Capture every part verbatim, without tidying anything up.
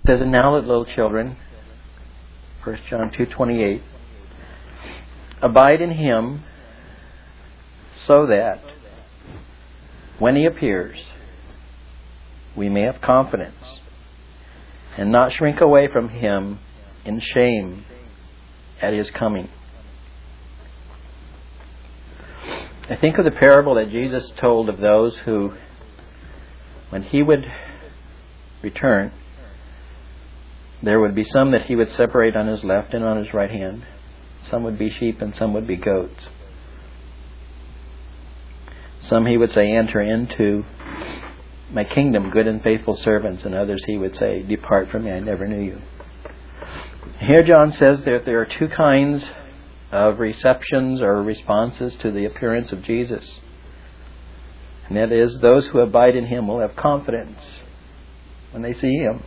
It says, and now, little children, First John two twenty-eight, abide in Him, so that when He appears, we may have confidence and not shrink away from Him in shame at His coming. I think of the parable that Jesus told of those who, when He would return, there would be some that He would separate on His left and on His right hand. Some would be sheep and some would be goats. Some He would say, enter into my kingdom, good and faithful servants. And others He would say, depart from me, I never knew you. Here John says that there are two kinds of receptions or responses to the appearance of Jesus. And that is, those who abide in Him will have confidence when they see Him.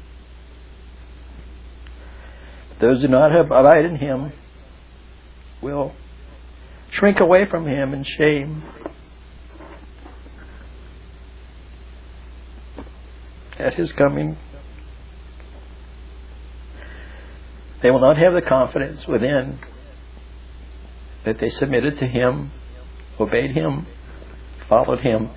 Those who do not abide in Him will shrink away from Him in shame at His coming. They will not have the confidence within that they submitted to Him, obeyed Him, followed Him.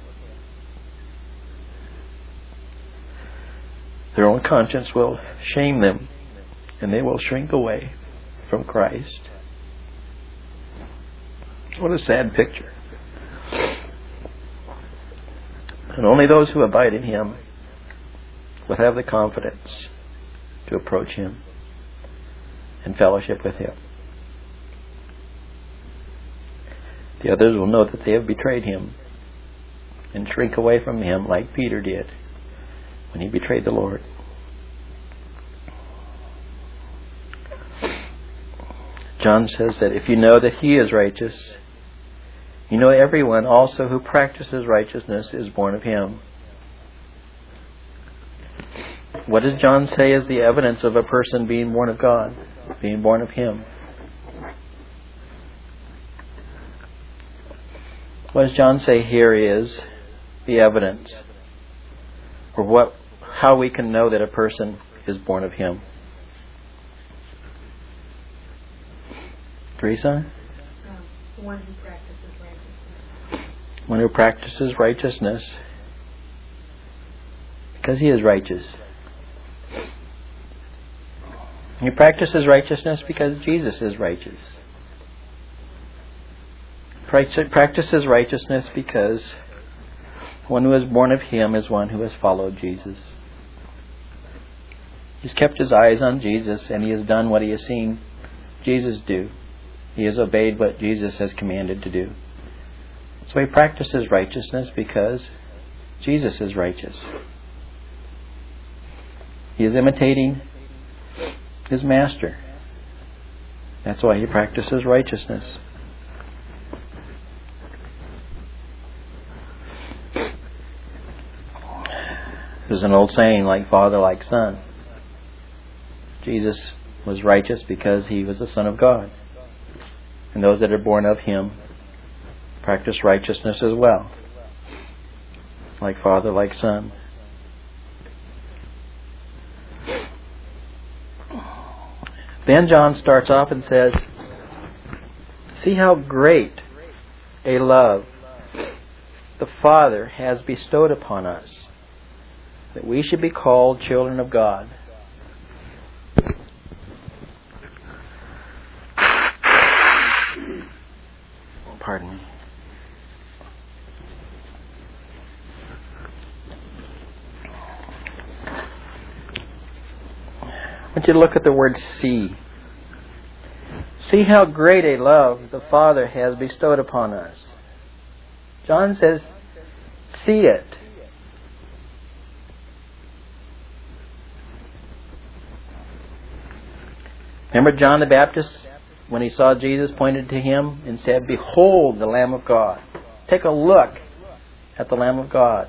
Their own conscience will shame them, and they will shrink away from Christ. What a sad picture. And only those who abide in Him will have the confidence to approach Him and fellowship with Him. The others will know that they have betrayed Him and shrink away from Him like Peter did when he betrayed the Lord. John says that if you know that He is righteous, you know everyone also who practices righteousness is born of Him. What does John say is the evidence of a person being born of God, being born of Him? What does John say here is the evidence, or what, how we can know that a person is born of Him? Teresa? Um, one who practices righteousness. One who practices righteousness because he is righteous. He practices righteousness because Jesus is righteous. Practices righteousness because one who is born of Him is one who has followed Jesus. He's kept his eyes on Jesus, and he has done what he has seen Jesus do. He has obeyed what Jesus has commanded to do. So he practices righteousness because Jesus is righteous. He is imitating his Master. That's why he practices righteousness. There's an old saying, like father, like son. Jesus was righteous because He was the Son of God. And those that are born of Him practice righteousness as well. Like father, like son. Then John starts off and says, see how great a love the Father has bestowed upon us, that we should be called children of God. Pardon me. I want you to look at the word see. See how great a love the Father has bestowed upon us. John says, see it. Remember John the Baptist, when he saw Jesus, pointed to Him and said, behold the Lamb of God. Take a look at the Lamb of God.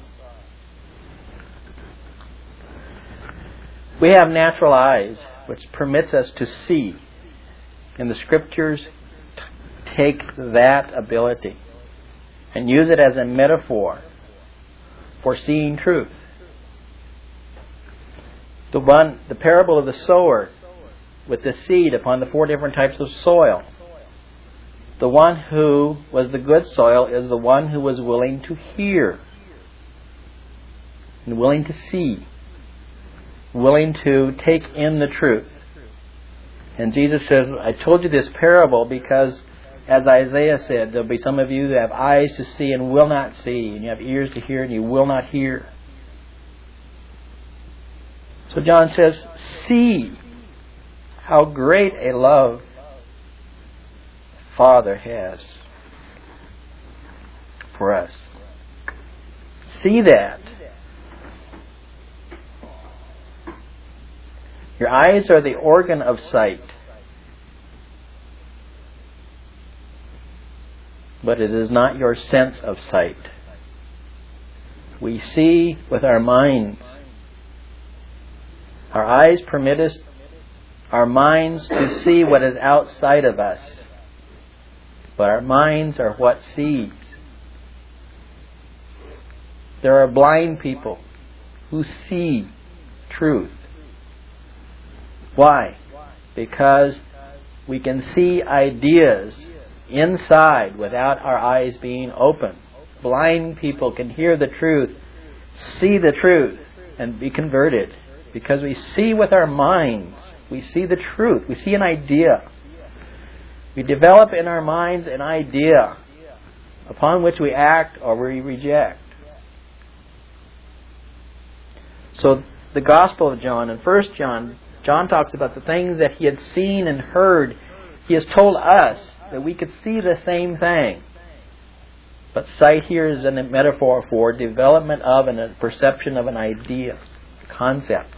We have natural eyes, which permits us to see. And the Scriptures take that ability and use it as a metaphor for seeing truth. The one, the parable of the sower with the seed upon the four different types of soil. The one who was the good soil is the one who was willing to hear and willing to see, willing to take in the truth. And Jesus says, I told you this parable because, as Isaiah said, there'll be some of you that have eyes to see and will not see, and you have ears to hear and you will not hear. So John says, see how great a love Father has for us. See that. Your eyes are the organ of sight, but it is not your sense of sight. We see with our minds. Our eyes permit us, our minds, to see what is outside of us. But our minds are what sees. There are blind people who see truth. Why? Because we can see ideas inside without our eyes being open. Blind people can hear the truth, see the truth, and be converted. Because we see with our minds. We see the truth. We see an idea. We develop in our minds an idea upon which we act or we reject. So the Gospel of John and First John, John talks about the things that he had seen and heard. He has told us that we could see the same thing. But sight here is a metaphor for development of and a perception of an idea, a concept.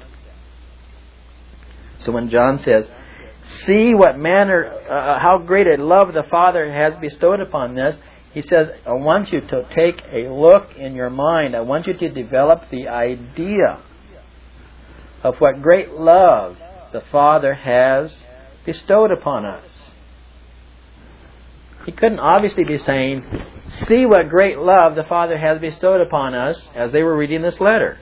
So when John says, see what manner, uh, how great a love the Father has bestowed upon this, he says, I want you to take a look in your mind. I want you to develop the idea of what great love the Father has bestowed upon us. He couldn't obviously be saying, see what great love the Father has bestowed upon us, as they were reading this letter.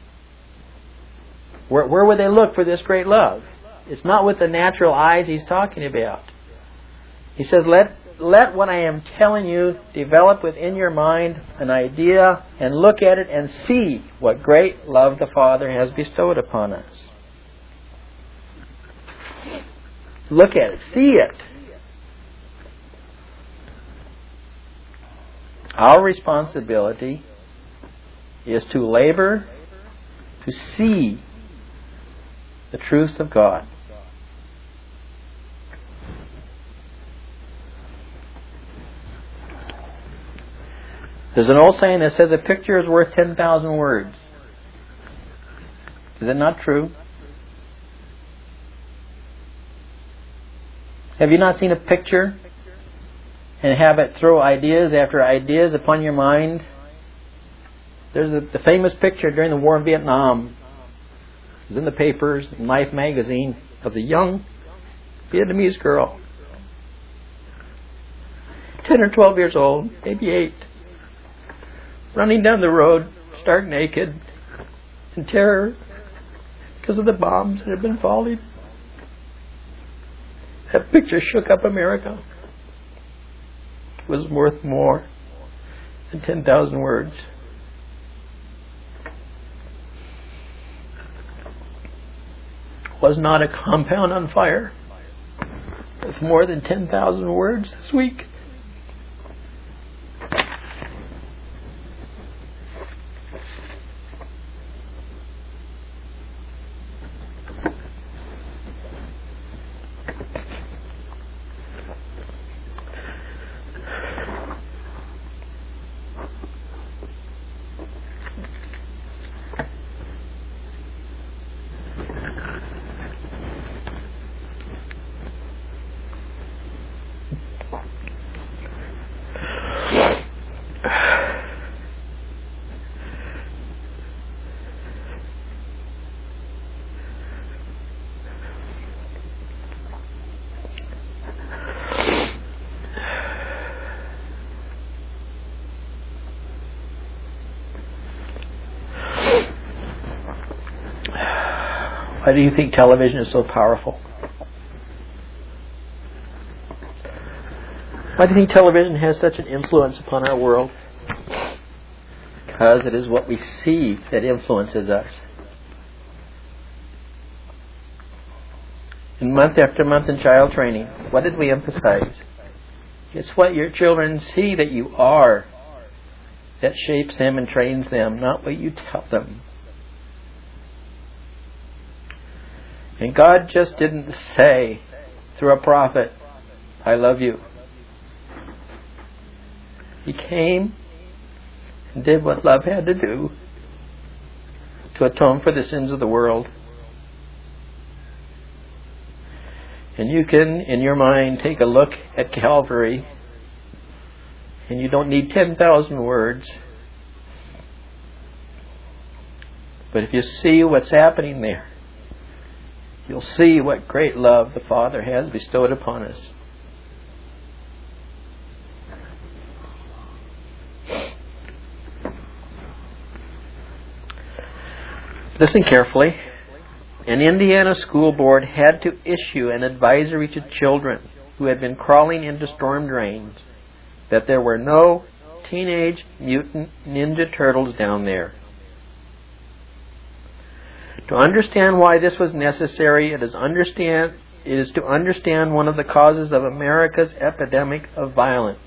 Where, where would they look for this great love? It's not with the natural eyes he's talking about. He says, let, let what I am telling you develop within your mind an idea and look at it and see what great love the Father has bestowed upon us. Look at it. See it. Our responsibility is to labor to see the truths of God. There's an old saying that says a picture is worth ten thousand words. Is it not true? Have you not seen a picture and have it throw ideas after ideas upon your mind? There's a, the famous picture during the war in Vietnam. It was in the papers, in Life magazine, of the young Vietnamese girl. ten or twelve years old, maybe eight. Running down the road, stark naked, in terror because of the bombs that had been falling. That picture shook up America. It was worth more than ten thousand words. Was not a compound on fire with more than ten thousand words this week? Why do you think television is so powerful? Why do you think television has such an influence upon our world? Because it is what we see that influences us. And month after month in child training, what did we emphasize? It's what your children see that you are that shapes them and trains them, not what you tell them. And God just didn't say through a prophet, I love you. He came and did what love had to do to atone for the sins of the world. And you can, in your mind, take a look at Calvary, and you don't need ten thousand words. But if you see what's happening there, you'll see what great love the Father has bestowed upon us. Listen carefully. An Indiana school board had to issue an advisory to children who had been crawling into storm drains that there were no teenage mutant ninja turtles down there. To understand why this was necessary, it is understand it is to understand one of the causes of America's epidemic of violence.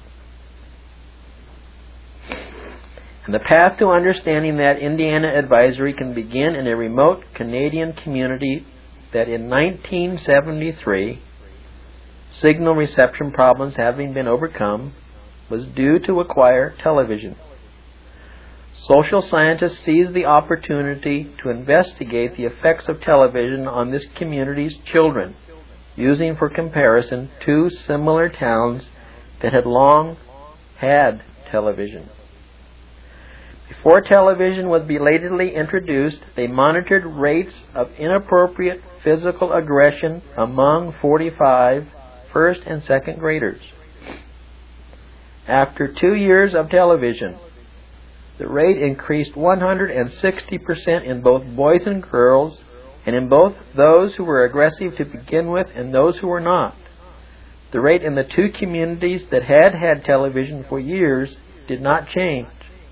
And the path to understanding that Indiana advisory can begin in a remote Canadian community that in nineteen seventy-three, signal reception problems having been overcome, was due to acquire television. Social scientists seized the opportunity to investigate the effects of television on this community's children, using for comparison two similar towns that had long had television. Before television was belatedly introduced, they monitored rates of inappropriate physical aggression among forty-five first and second graders. After two years of television, the rate increased one hundred sixty percent in both boys and girls, and in both those who were aggressive to begin with and those who were not. The rate in the two communities that had had television for years did not change.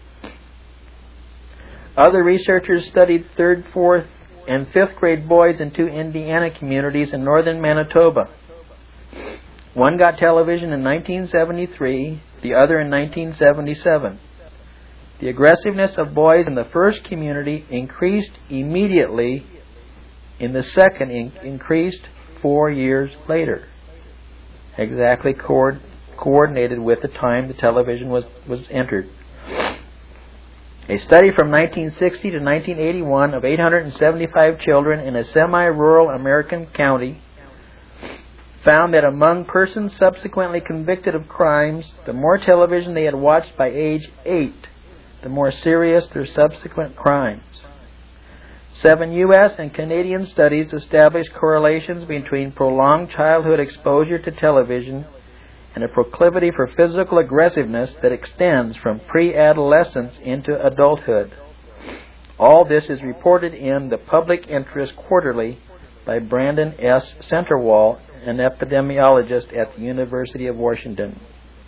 Other researchers studied third, fourth, and fifth grade boys in two Indiana communities in northern Manitoba. One got television in nineteen seventy-three, the other in nineteen seventy-seven. The aggressiveness of boys in the first community increased immediately. In the second, in- increased four years later. Exactly co- coordinated with the time the television was, was entered. A study from nineteen sixty to nineteen eighty-one of eight hundred seventy-five children in a semi-rural American county found that among persons subsequently convicted of crimes, the more television they had watched by age eight, the more serious their subsequent crimes. Seven U S and Canadian studies established correlations between prolonged childhood exposure to television and a proclivity for physical aggressiveness that extends from pre-adolescence into adulthood. All this is reported in the Public Interest Quarterly by Brandon S. Centerwall, an epidemiologist at the University of Washington.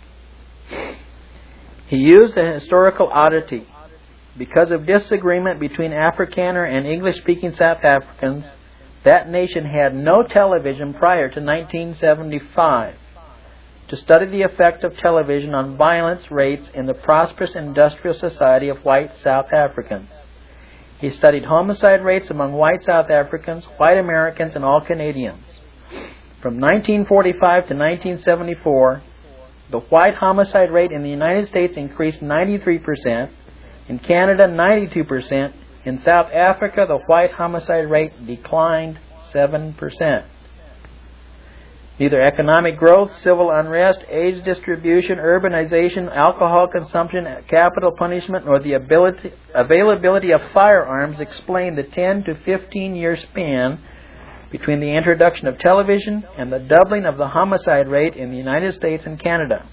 He used a historical oddity. Because of disagreement between Afrikaner and English-speaking South Africans, that nation had no television prior to nineteen seventy-five. To study the effect of television on violence rates in the prosperous industrial society of white South Africans. He studied homicide rates among white South Africans, white Americans, and all Canadians. From nineteen forty-five to nineteen seventy-four, the white homicide rate in the United States increased ninety-three percent, in Canada ninety-two percent, in South Africa the white homicide rate declined seven percent. Neither economic growth, civil unrest, age distribution, urbanization, alcohol consumption, capital punishment, nor the ability, availability of firearms explain the ten to fifteen year span between the introduction of television and the doubling of the homicide rate in the United States and Canada,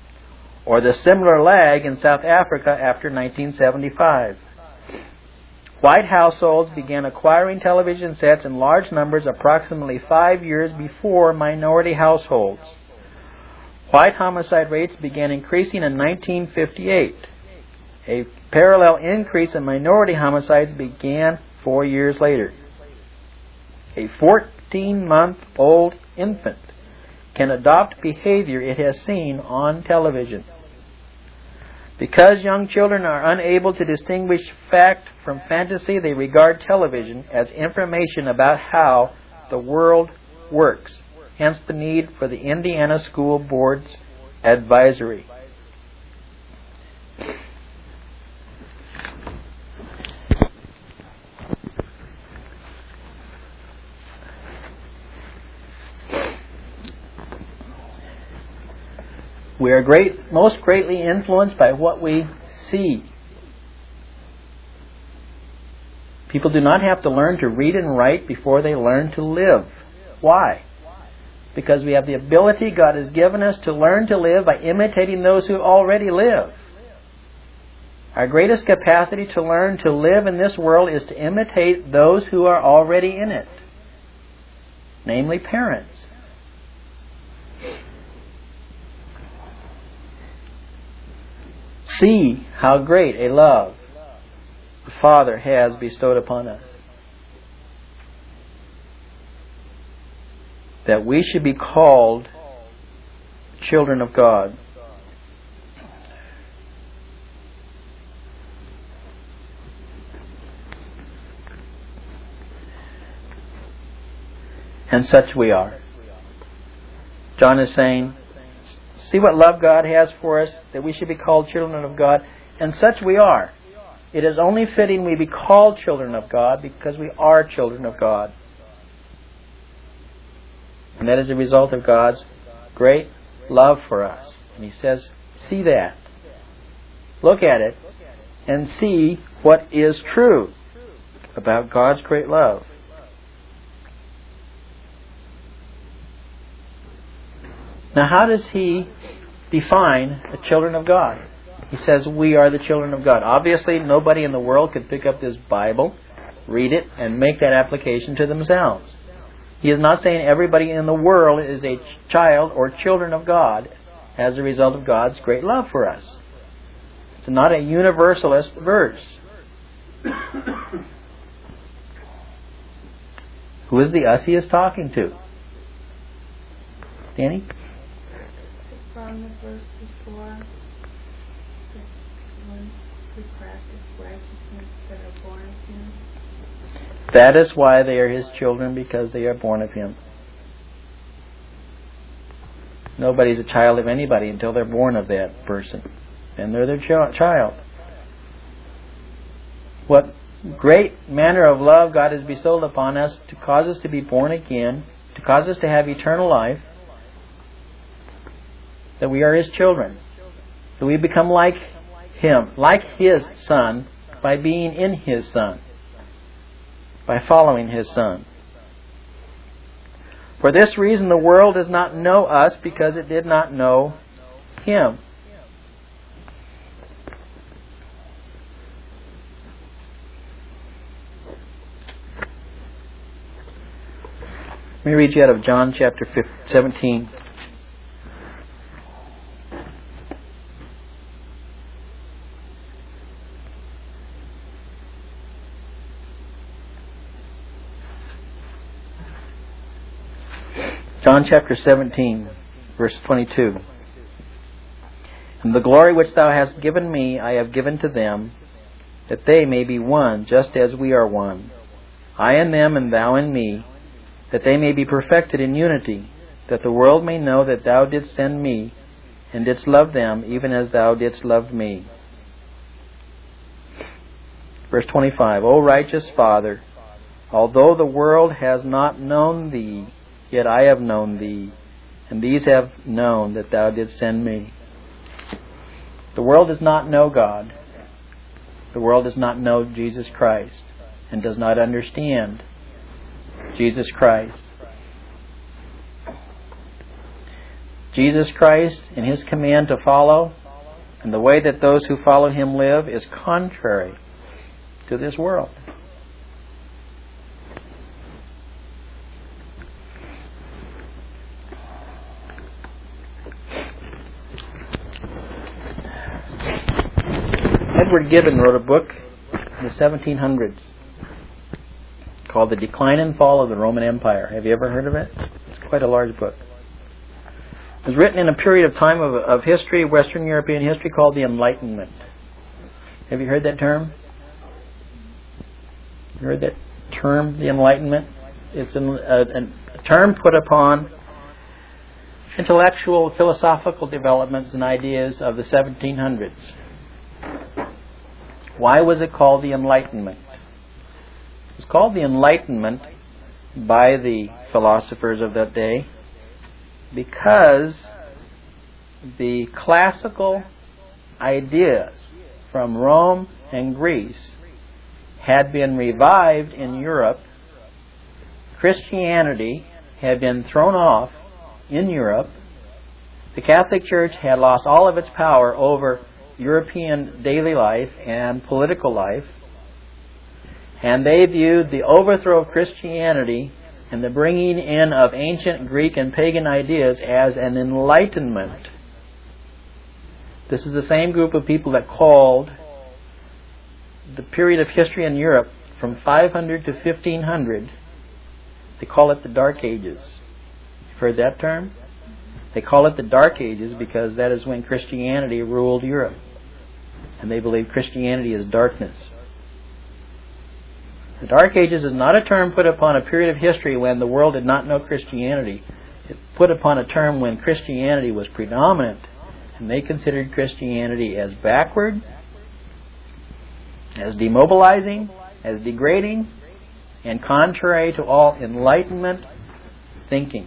or the similar lag in South Africa after nineteen seventy-five. White households began acquiring television sets in large numbers approximately five years before minority households. White homicide rates began increasing in nineteen fifty-eight. A parallel increase in minority homicides began four years later. A fourteen-month-old infant can adopt behavior it has seen on television. Because young children are unable to distinguish fact from fantasy, they regard television as information about how the world works. Hence the need for the Indiana School Board's advisory. We are great, most greatly influenced by what we see. People do not have to learn to read and write before they learn to live. Why? Because we have the ability God has given us to learn to live by imitating those who already live. Our greatest capacity to learn to live in this world is to imitate those who are already in it, namely parents. See how great a love the Father has bestowed upon us, that we should be called children of God. And such we are. John is saying, see what love God has for us, that we should be called children of God, and such we are. It is only fitting we be called children of God because we are children of God. And that is a result of God's great love for us. And He says, see that. Look at it and see what is true about God's great love. Now, how does He define the children of God? He says, we are the children of God. Obviously, nobody in the world could pick up this Bible, read it, and make that application to themselves. He is not saying everybody in the world is a child or children of God as a result of God's great love for us. It's not a universalist verse. Who is the us He is talking to? Danny? From the verse before, the ones who practice righteousness that are born of Him. That is why they are His children, because they are born of Him. Nobody's a child of anybody until they're born of that person. And they're their ch- child. What great manner of love God has bestowed upon us to cause us to be born again, to cause us to have eternal life, that we are His children. That we become like Him, like His Son, by being in His Son, by following His Son. For this reason the world does not know us, because it did not know Him. Let me read you out of John chapter seventeen. John chapter seventeen, verse twenty-two. And the glory which Thou hast given me, I have given to them, that they may be one, just as we are one. I in them, and Thou in me, that they may be perfected in unity, that the world may know that Thou didst send me, and didst love them, even as Thou didst love me. Verse twenty-five. O righteous Father, although the world has not known Thee, yet I have known Thee, and these have known that Thou didst send me. The world does not know God. The world does not know Jesus Christ, and does not understand Jesus Christ. Jesus Christ and His command to follow, and the way that those who follow Him live, is contrary to this world. Edward Gibbon wrote a book in the seventeen hundreds called The Decline and Fall of the Roman Empire. Have you ever heard of it? It's quite a large book. It was written in a period of time of, of history, Western European history, called the Enlightenment. Have you heard that term? You heard that term, the Enlightenment? It's an, a, a term put upon intellectual, philosophical developments and ideas of the seventeen hundreds. Why was it called the Enlightenment? It was called the Enlightenment by the philosophers of that day because the classical ideas from Rome and Greece had been revived in Europe. Christianity had been thrown off in Europe. The Catholic Church had lost all of its power over European daily life and political life. And they viewed the overthrow of Christianity and the bringing in of ancient Greek and pagan ideas as an enlightenment. This is the same group of people that called the period of history in Europe from five hundred to fifteen hundred, they call it the Dark Ages. You've heard that term? They call it the Dark Ages because that is when Christianity ruled Europe. And they believe Christianity is darkness. The Dark Ages is not a term put upon a period of history when the world did not know Christianity. It's put upon a term when Christianity was predominant, and they considered Christianity as backward, as demobilizing, as degrading, and contrary to all Enlightenment thinking.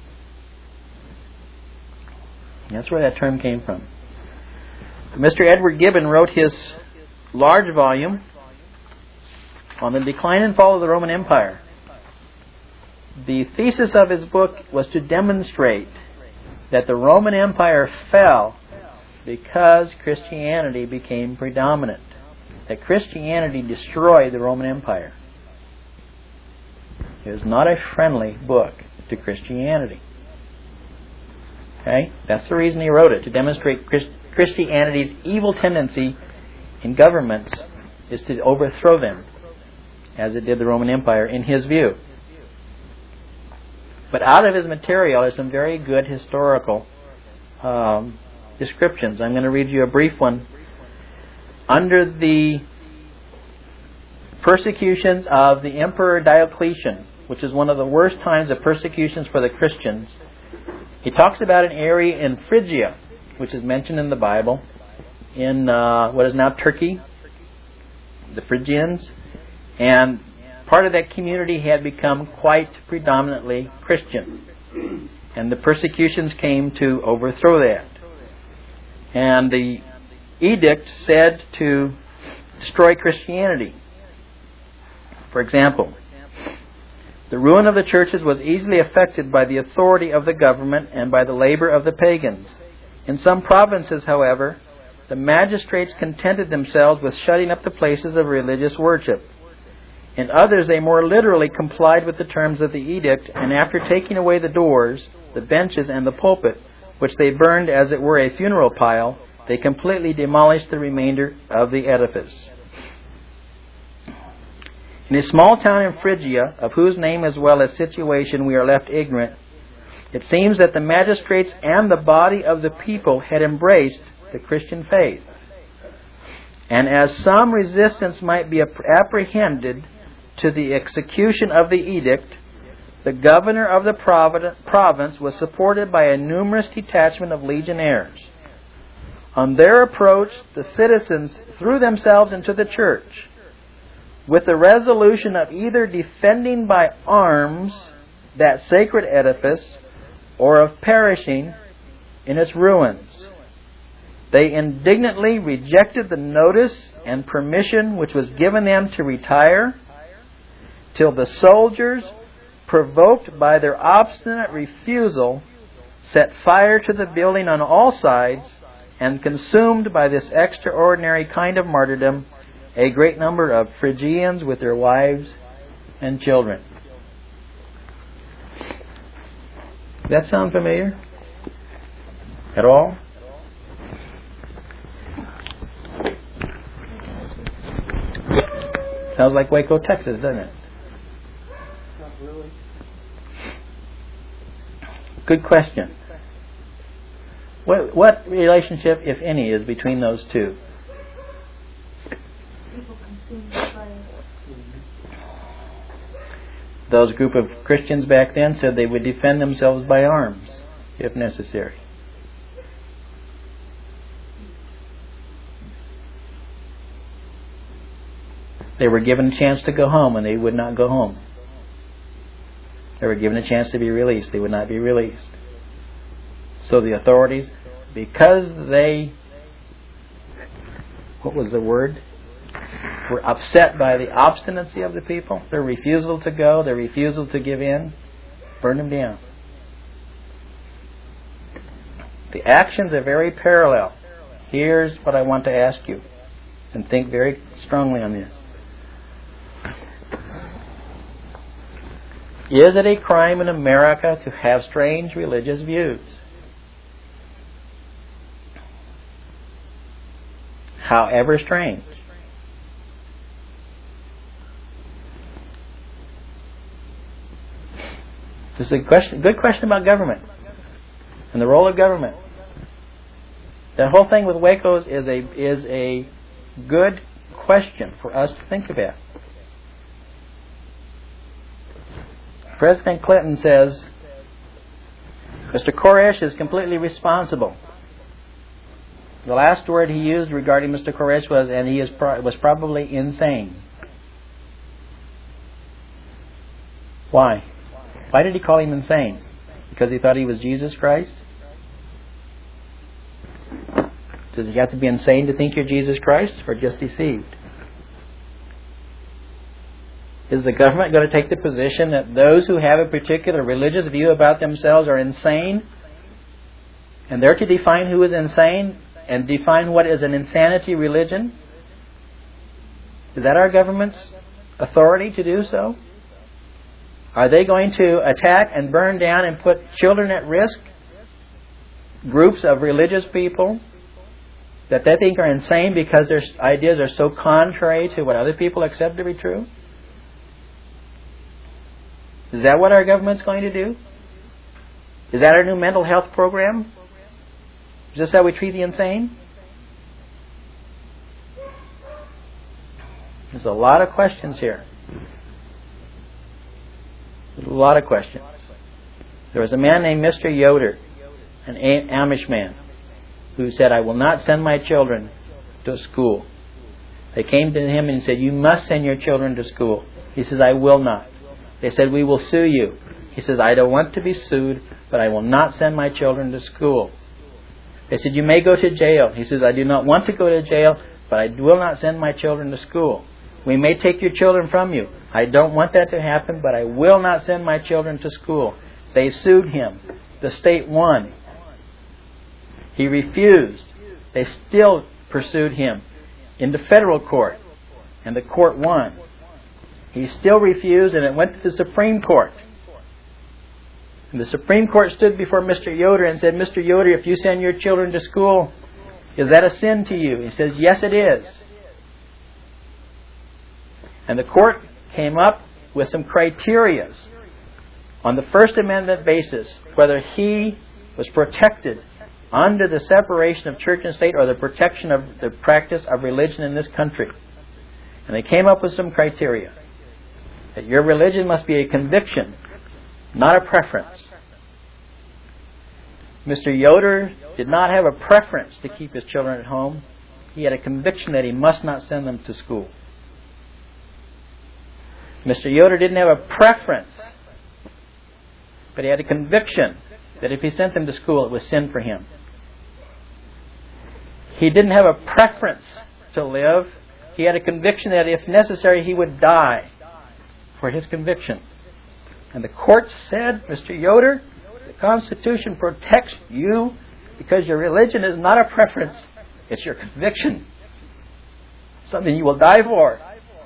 And that's where that term came from. Mister Edward Gibbon wrote his large volume on the decline and fall of the Roman Empire. The thesis of his book was to demonstrate that the Roman Empire fell because Christianity became predominant. That Christianity destroyed the Roman Empire. It was not a friendly book to Christianity. Okay? That's the reason he wrote it, to demonstrate Christ- Christianity's evil tendency in governments is to overthrow them, as it did the Roman Empire, in his view. But out of his material are some very good historical um, descriptions. I'm going to read you a brief one. Under the persecutions of the Emperor Diocletian, which is one of the worst times of persecutions for the Christians, he talks about an area in Phrygia, which is mentioned in the Bible, in uh, what is now Turkey, the Phrygians, and part of that community had become quite predominantly Christian. And the persecutions came to overthrow that. And the edict said to destroy Christianity. For example, the ruin of the churches was easily affected by the authority of the government and by the labor of the pagans. In some provinces, however, the magistrates contented themselves with shutting up the places of religious worship. In others, they more literally complied with the terms of the edict, and after taking away the doors, the benches, and the pulpit, which they burned as it were a funeral pile, they completely demolished the remainder of the edifice. In a small town in Phrygia, of whose name as well as situation we are left ignorant, it seems that the magistrates and the body of the people had embraced the Christian faith. And as some resistance might be apprehended to the execution of the edict, the governor of the province was supported by a numerous detachment of legionnaires. On their approach, the citizens threw themselves into the church with the resolution of either defending by arms that sacred edifice or of perishing in its ruins. They indignantly rejected the notice and permission which was given them to retire, till the soldiers, provoked by their obstinate refusal, set fire to the building on all sides, and consumed by this extraordinary kind of martyrdom a great number of Phrygians with their wives and children. Does that sound familiar? At all? Sounds like Waco, Texas, doesn't it? Not really. Good question. What, what relationship, if any, is between those two? People consumed by it. Those group of Christians back then said they would defend themselves by arms, if necessary. They were given a chance to go home and they would not go home. They were given a chance to be released. They would not be released. So the authorities, because they, what was the word? Were upset by the obstinacy of the people, their refusal to go, their refusal to give in, burned them down. The actions are very parallel. Here's what I want to ask you, and think very strongly on this. Is it a crime in America to have strange religious views? However strange. This is a question, good question about government and the role of government. That whole thing with Waco's is a is a good question for us to think about. President Clinton says Mister Koresh is completely responsible. The last word he used regarding Mister Koresh was, and he is pro- was probably insane. Why? Why did he call him insane? Because he thought he was Jesus Christ? Does he have to be insane to think you're Jesus Christ, or just deceived? Is the government going to take the position that those who have a particular religious view about themselves are insane? And they're to define who is insane and define what is an insanity religion? Is that our government's authority to do so? Are they going to attack and burn down and put children at risk? Groups of religious people that they think are insane because their ideas are so contrary to what other people accept to be true? Is that what our government's going to do? Is that our new mental health program? Is this how we treat the insane? There's a lot of questions here. There's a lot of questions. There was a man named Mister Yoder, an Amish man, who said, I will not send my children to school. They came to him and said, you must send your children to school. He says, I will not. They said, we will sue you. He says, I don't want to be sued, but I will not send my children to school. They said, you may go to jail. He says, I do not want to go to jail, but I will not send my children to school. We may take your children from you. I don't want that to happen, but I will not send my children to school. They sued him. The state won. He refused. They still pursued him into federal court, and the court won. He still refused, and it went to the Supreme Court. And the Supreme Court stood before Mister Yoder and said, Mister Yoder, if you send your children to school, is that a sin to you? He says, yes, it is. And the court came up with some criteria on the First Amendment basis, whether he was protected under the separation of church and state or the protection of the practice of religion in this country. And they came up with some criteria. That your religion must be a conviction, not a preference. Mister Yoder did not have a preference to keep his children at home. He had a conviction that he must not send them to school. Mister Yoder didn't have a preference, but he had a conviction that if he sent them to school, it was sin for him. He didn't have a preference to live. He had a conviction that if necessary, he would die for his conviction. And the court said, Mister Yoder, the Constitution protects you because your religion is not a preference. It's your conviction. Something you will die for.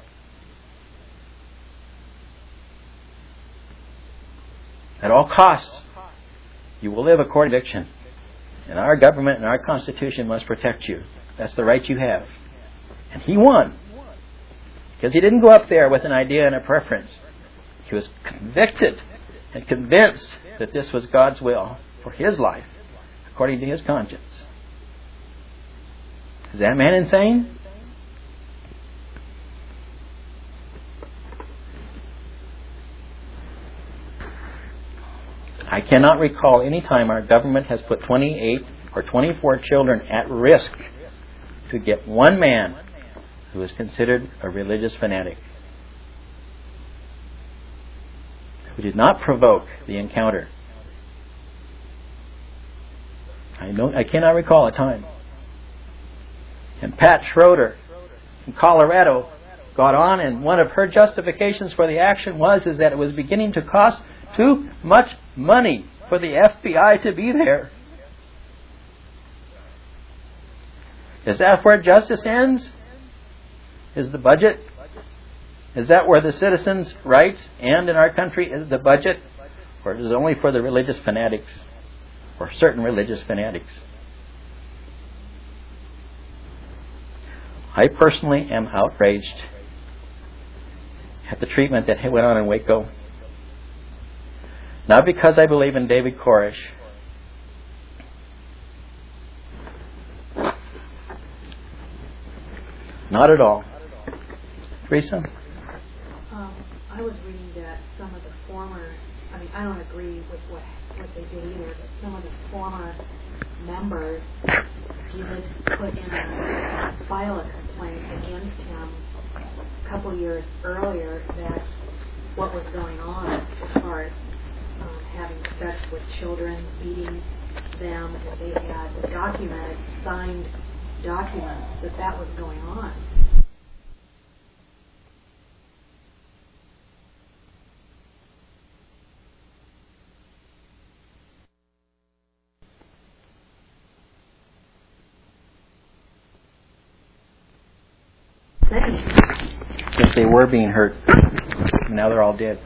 At all costs, you will live according to conviction. And our government and our Constitution must protect you. That's the right you have. And he won. Because he didn't go up there with an idea and a preference. He was convicted and convinced that this was God's will for his life, according to his conscience. Is that man insane? I cannot recall any time our government has put twenty-eight or twenty-four children at risk to get one man who is considered a religious fanatic, who did not provoke the encounter. I don't, I cannot recall a time. And Pat Schroeder in Colorado got on, and one of her justifications for the action was is that it was beginning to cost too much money for the F B I to be there. Is that where justice ends? Is the budget? Is that where the citizens' rights end in our country? Is the budget? Or is it only for the religious fanatics? Or certain religious fanatics? I personally am outraged at the treatment that went on in Waco. Not because I believe in David Koresh. Not at all. Teresa? Um, I was reading that some of the former, I mean, I don't agree with what, what they did either, but some of the former members did put in a, file a complaint against him a couple years earlier that what was going on as far as um, having sex with children, beating them, and they had documented, signed documents that that was going on. If they were being hurt, now they're all dead.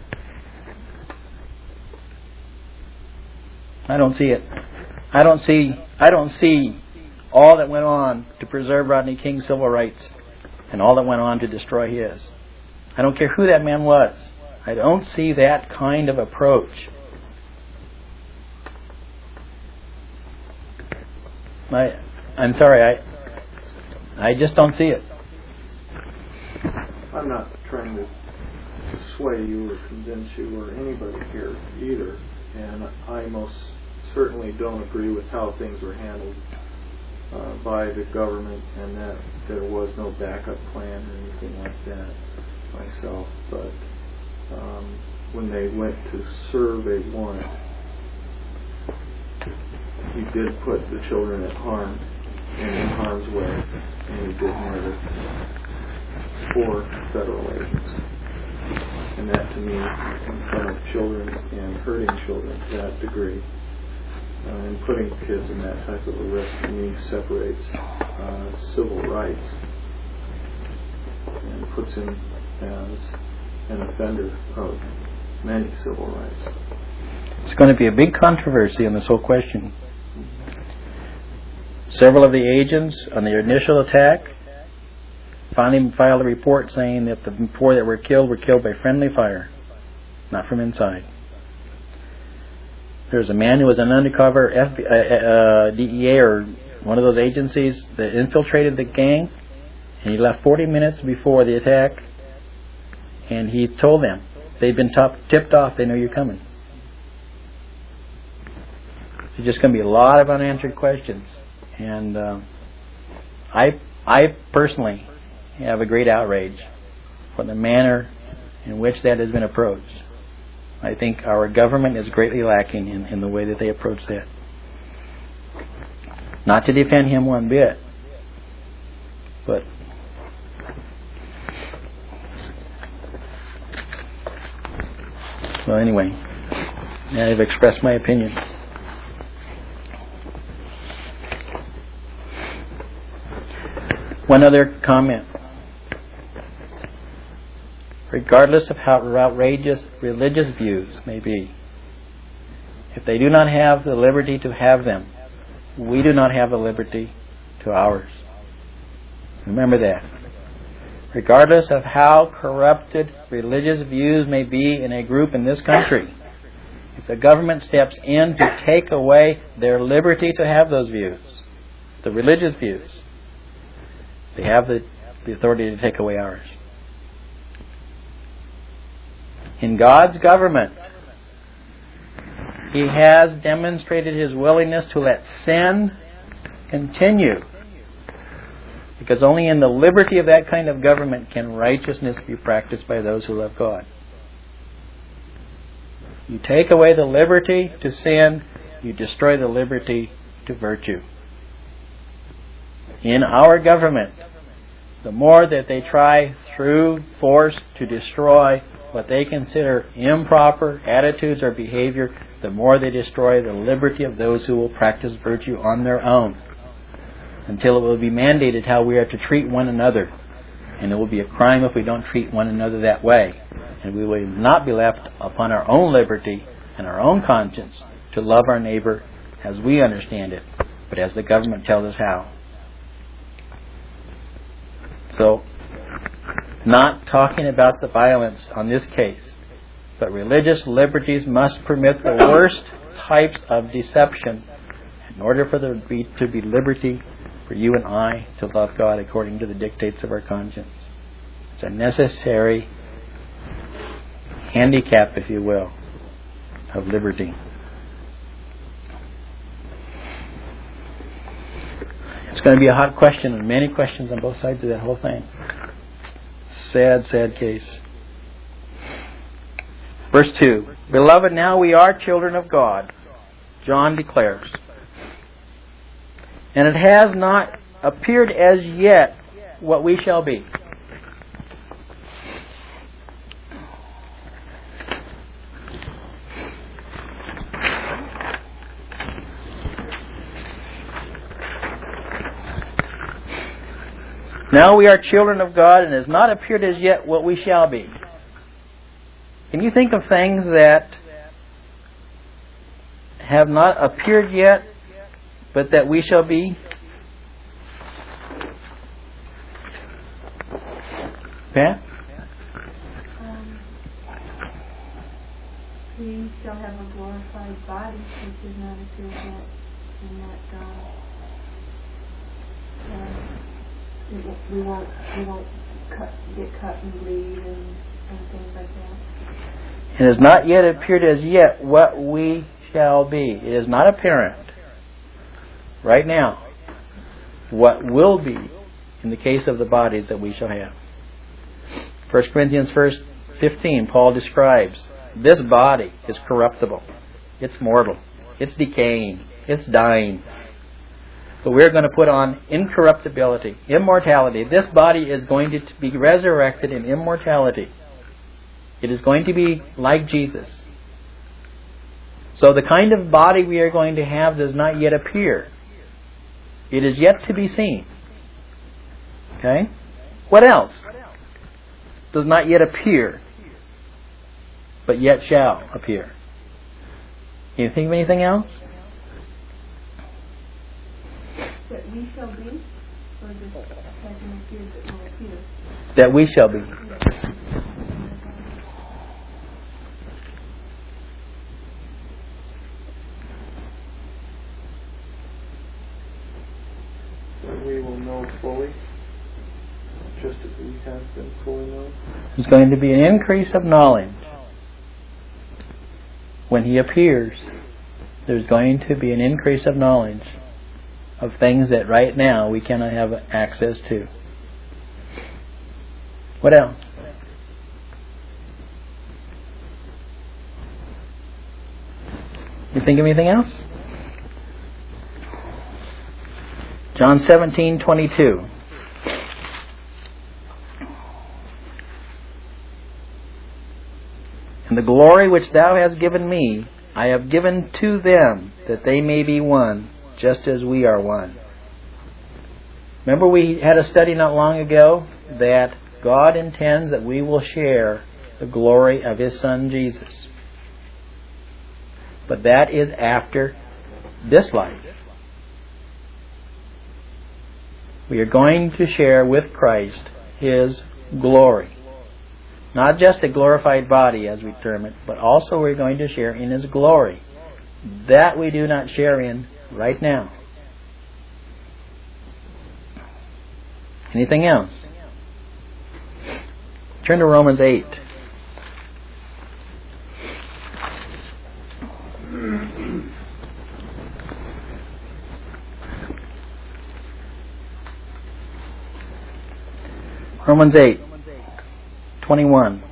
I don't see it. I don't see. I don't see all that went on to preserve Rodney King's civil rights and all that went on to destroy his. I don't care who that man was. I don't see that kind of approach. I, I'm sorry. I, I just don't see it. I'm not trying to sway you or convince you or anybody here either, and I most certainly don't agree with how things were handled uh, by the government, and that there was no backup plan or anything like that myself. But um, when they went to serve a warrant, he did put the children at harm and in harm's way, and he did murder four federal agents. And that, to me, in front of children and hurting children to that degree, uh, and putting kids in that type of a risk, to me, separates uh, civil rights and puts him as an offender of many civil rights. It's going to be a big controversy on this whole question. Several of the agents on the initial attack finally filed a report saying that the four that were killed were killed by friendly fire, not from inside. There was a man who was an undercover F B I, uh, uh, D E A or one of those agencies that infiltrated the gang, and he left forty minutes before the attack, and he told them they've been top, tipped off, they know you're coming. There's just going to be a lot of unanswered questions, and uh, I, I personally have a great outrage for the manner in which that has been approached. I think our government is greatly lacking in, in the way that they approach that. Not to defend him one bit, but well, anyway, I've expressed my opinion. One other comment. Regardless of how outrageous religious views may be, if they do not have the liberty to have them, we do not have the liberty to ours. Remember that. regardless of how corrupted religious views may be in a group in this country. If the government steps in to take away their liberty to have those views, the religious views, they have the, the authority to take away ours. In God's government, He has demonstrated His willingness to let sin continue. Because only in the liberty of that kind of government can righteousness be practiced by those who love God. You take away the liberty to sin, you destroy the liberty to virtue. In our government, the more that they try through force to destroy what they consider improper attitudes or behavior, the more they destroy the liberty of those who will practice virtue on their own, until it will be mandated how we are to treat one another. And it will be a crime if we don't treat one another that way. And we will not be left upon our own liberty and our own conscience to love our neighbor as we understand it, but as the government tells us how. So, not talking about the violence on this case, but religious liberties must permit the worst types of deception in order for there to be, to be liberty for you and I to love God according to the dictates of our conscience. It's a necessary handicap, if you will, of liberty. It's going to be a hot question, and many questions on both sides of that whole thing. Sad, sad case. Verse two. Beloved, now we are children of God, John declares. And it has not appeared as yet what we shall be. Now we are children of God, and it has not appeared as yet what we shall be. Can you think of things that have not appeared yet, but that we shall be? Pat? Um, we shall have a glorified body, which is not appeared yet, and that God. Uh, We won't, we won't cut, get cut and bleed and, and things like that. It has not yet appeared as yet what we shall be. It is not apparent right now what will be in the case of the bodies that we shall have. First Corinthians fifteen, Paul describes this body is corruptible. It's mortal. It's decaying. It's dying. But we're going to put on incorruptibility, immortality. This body is going to be resurrected in immortality. It is going to be like Jesus. So the kind of body we are going to have does not yet appear. It is yet to be seen. Okay? What else does not yet appear, but yet shall appear? Can you think of anything else? That we shall be, or just hasn't appeared that will appear? That we shall be. That we will know fully, just as we have been fully known. There's going to be an increase of knowledge. When He appears, there's going to be an increase of knowledge of things that right now we cannot have access to. What else? You think of anything else? John seventeen twenty-two. And the glory which thou hast given me, I have given to them, that they may be one, just as we are one. Remember we had a study not long ago that God intends that we will share the glory of His Son Jesus. But that is after this life. We are going to share with Christ His glory. Not just a glorified body, as we term it, but also we're going to share in His glory. That we do not share in right now. Anything else? Turn to Romans eight. Romans eight, twenty-one.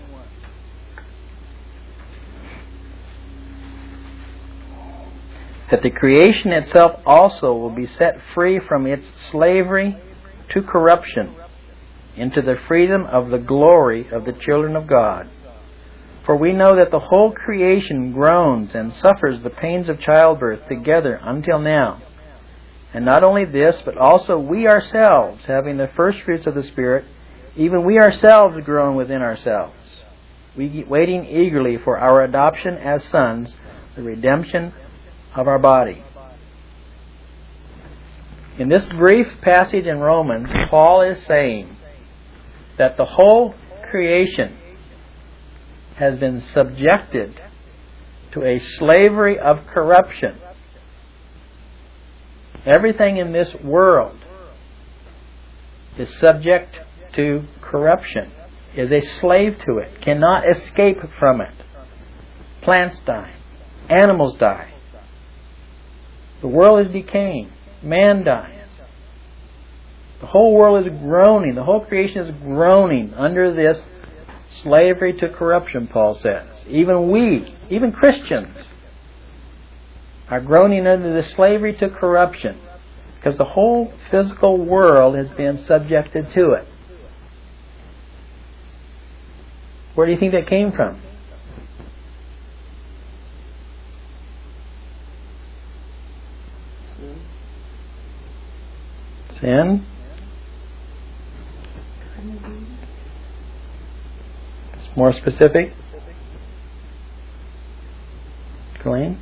That the creation itself also will be set free from its slavery to corruption into the freedom of the glory of the children of God. For we know that the whole creation groans and suffers the pains of childbirth together until now. And not only this, but also we ourselves, having the first fruits of the Spirit, even we ourselves groan within ourselves, we waiting eagerly for our adoption as sons, the redemption of our body. In this brief passage in Romans, Paul is saying that the whole creation has been subjected to a slavery of corruption. Everything in this world is subject to corruption, is a slave to it, cannot escape from it. Plants die, animals die, the world is decaying, man dies. The whole world is groaning, the whole creation is groaning under this slavery to corruption, Paul says. Even we, even Christians, are groaning under the slavery to corruption because the whole physical world has been subjected to it. Where do you think that came from? Sin? It's more specific. Colleen?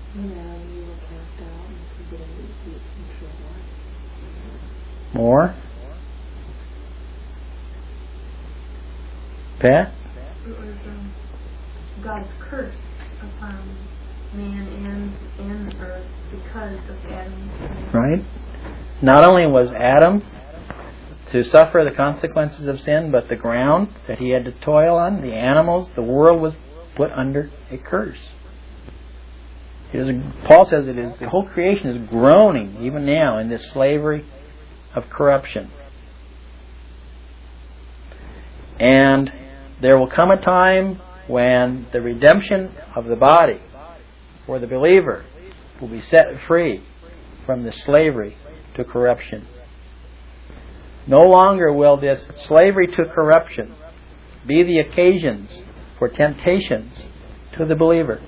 More? Pat? It was um, God's curse upon man and, and the earth because of Adam's sin. Right. Not only was Adam to suffer the consequences of sin, but the ground that he had to toil on, the animals, the world was put under a curse. It is, Paul says it is, the whole creation is groaning even now in this slavery of corruption. And there will come a time when the redemption of the body for the believer will be set free from the slavery to corruption. No longer will this slavery to corruption be the occasions for temptations to the believer.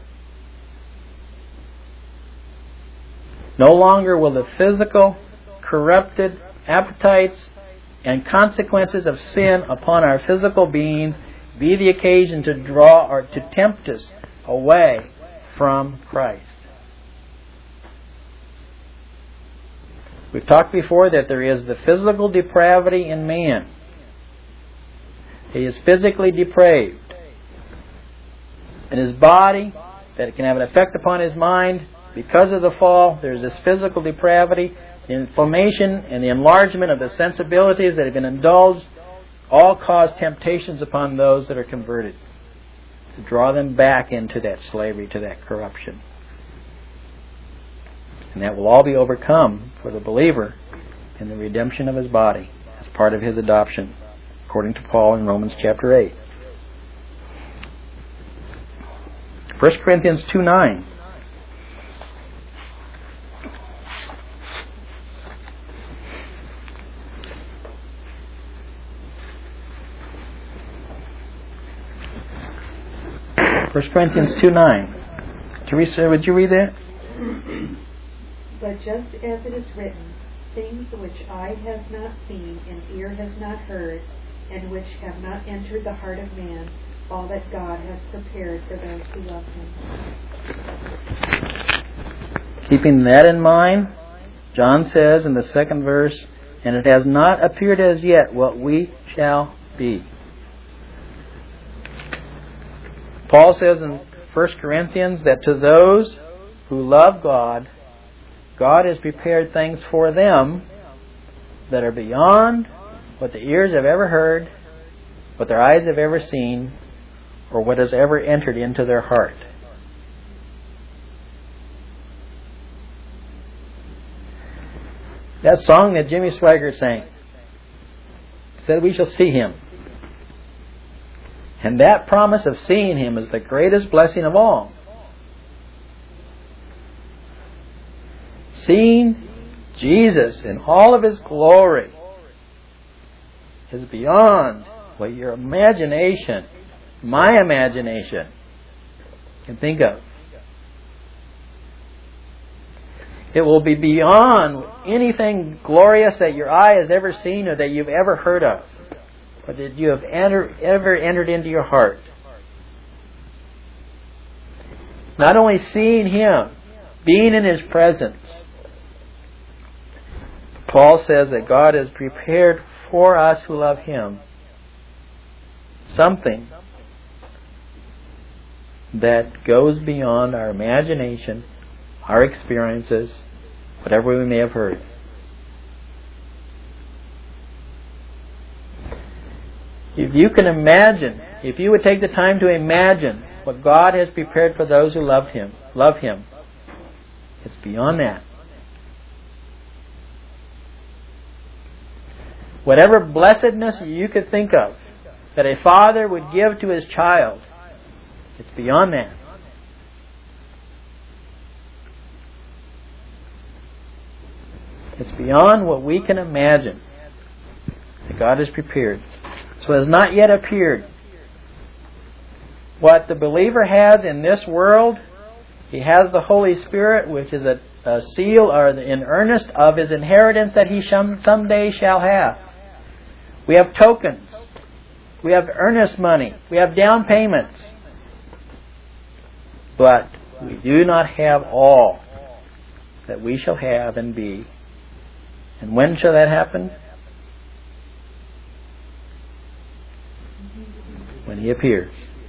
No longer will the physical, corrupted appetites and consequences of sin upon our physical being be the occasion to draw or to tempt us away from Christ. We've talked before that there is the physical depravity in man. He is physically depraved. In his body, that it can have an effect upon his mind. Because of the fall, there's this physical depravity, the inflammation and the enlargement of the sensibilities that have been indulged, all cause temptations upon those that are converted to draw them back into that slavery, to that corruption. And that will all be overcome for the believer in the redemption of his body as part of his adoption, according to Paul in Romans chapter eight. First Corinthians two nine. First Corinthians two nine. Teresa, would you read that? But just as it is written, things which eye has not seen and ear has not heard, and which have not entered the heart of man, all that God has prepared for those who love Him. Keeping that in mind, John says in the second verse, and it has not appeared as yet what we shall be. Paul says in First Corinthians that to those who love God, God has prepared things for them that are beyond what the ears have ever heard, what their eyes have ever seen, or what has ever entered into their heart. That song that Jimmy Swaggart sang said we shall see Him. And that promise of seeing Him is the greatest blessing of all. Seeing Jesus in all of His glory is beyond what your imagination, my imagination, can think of. It will be beyond anything glorious that your eye has ever seen or that you've ever heard of, or that you have enter, ever entered into your heart. Not only seeing Him, being in His presence. Paul says that God has prepared for us who love Him something that goes beyond our imagination, our experiences, whatever we may have heard. If you can imagine, if you would take the time to imagine what God has prepared for those who love Him, love Him, it's beyond that. Whatever blessedness you could think of that a father would give to his child, it's beyond that. It's beyond what we can imagine that God has prepared. So it has not yet appeared. What the believer has in this world, he has the Holy Spirit, which is a, a seal or in earnest of his inheritance that he someday shall have. We have tokens. We have earnest money. We have down payments. But we do not have all that we shall have and be. And when shall that happen? When He appears.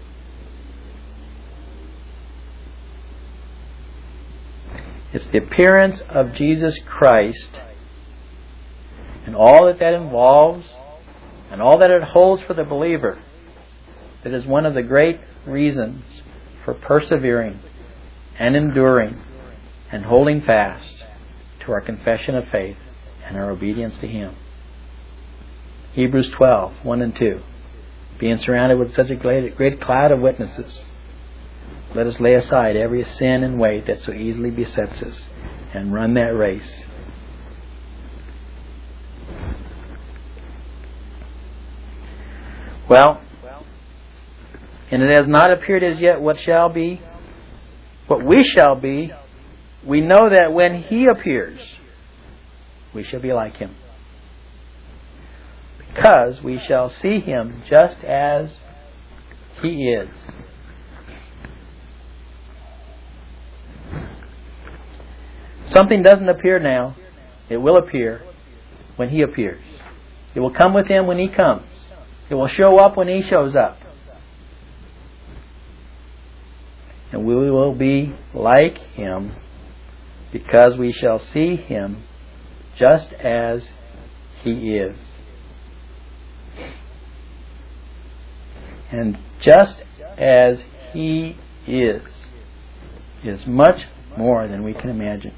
It's the appearance of Jesus Christ and all that that involves and all that it holds for the believer that is one of the great reasons for persevering and enduring and holding fast to our confession of faith and our obedience to Him. Hebrews twelve, one and two. Being surrounded with such a great, great cloud of witnesses, let us lay aside every sin and weight that so easily besets us and run that race. Well, and it has not appeared as yet what shall be, what we shall be. We know that when He appears, we shall be like Him. Because we shall see Him just as He is. Something doesn't appear now. It will appear when He appears. It will come with Him when He comes. It will show up when He shows up. And we will be like Him because we shall see Him just as He is. And just as He is, is much more than we can imagine.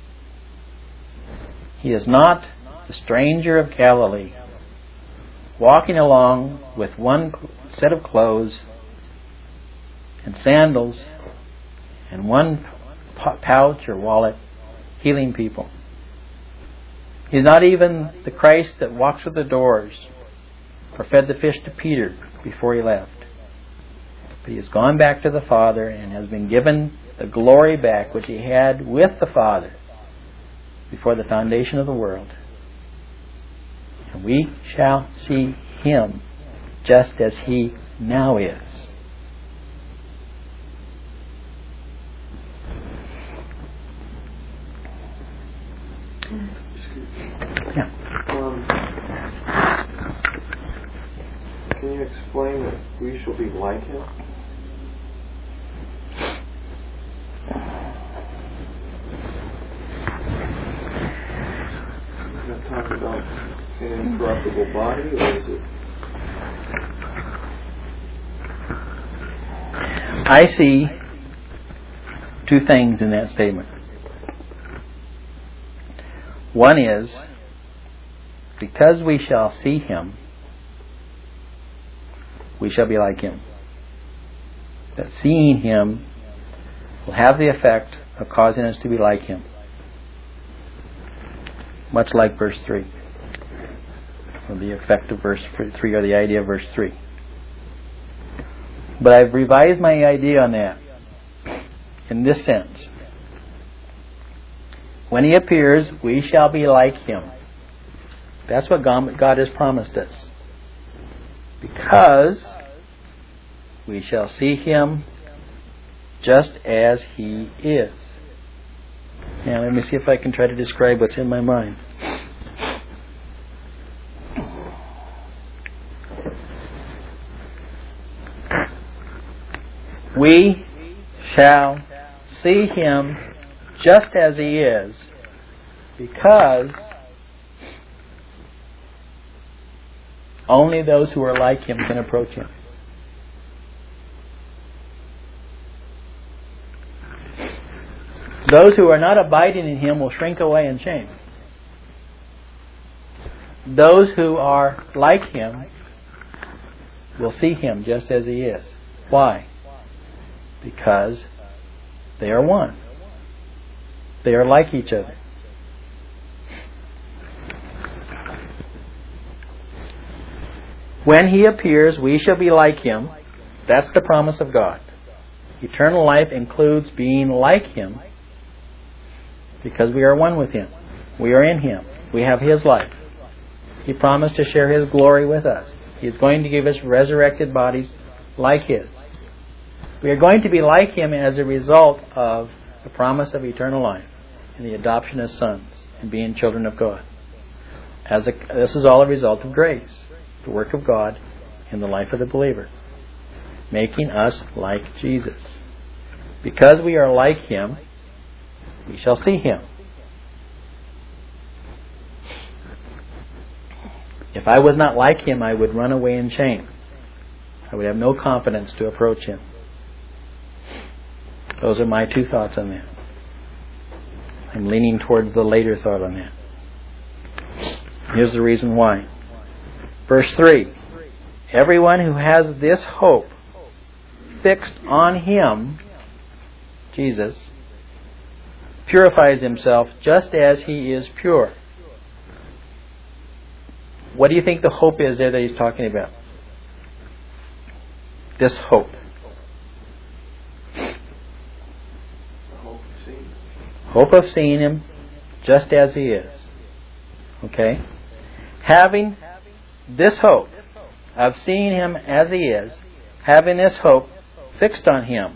He is not the stranger of Galilee, walking along with one set of clothes and sandals and one pouch or wallet, healing people. He's not even the Christ that walks through the doors or fed the fish to Peter before He left. But He has gone back to the Father and has been given the glory back which He had with the Father before the foundation of the world. And we shall see Him just as He now is. Yeah. Um, can you explain that we shall be like Him? incorruptible body, or is it? I see two things in that statement. One is, because we shall see Him, we shall be like Him. That seeing Him will have the effect of causing us to be like Him. Much like verse three. Or the effect of verse three, or the idea of verse three. But I've revised my idea on that in this sense. When He appears, we shall be like Him. That's what God has promised us. Because we shall see Him just as He is. Now let me see if I can try to describe what's in my mind. We shall see Him just as He is, because only those who are like Him can approach Him. Those who are not abiding in Him will shrink away in shame. Those who are like Him will see Him just as He is. Why? Because they are one. They are like each other. When He appears, we shall be like Him. That's the promise of God. Eternal life includes being like Him, because we are one with Him. We are in Him. We have His life. He promised to share His glory with us. He is going to give us resurrected bodies like His. We are going to be like Him as a result of the promise of eternal life and the adoption as sons and being children of God. As a, this is all a result of grace, the work of God in the life of the believer, making us like Jesus. Because we are like Him, we shall see Him. If I was not like Him, I would run away in shame. I would have no confidence to approach Him. Those are my two thoughts on that. I'm leaning towards the later thought on that. Here's the reason why. Verse three. Everyone who has this hope fixed on Him, Jesus, purifies himself just as He is pure. What do you think the hope is there that He's talking about? This hope. Hope of seeing Him just as He is. Okay? Having this hope of seeing Him as He is, having this hope fixed on Him,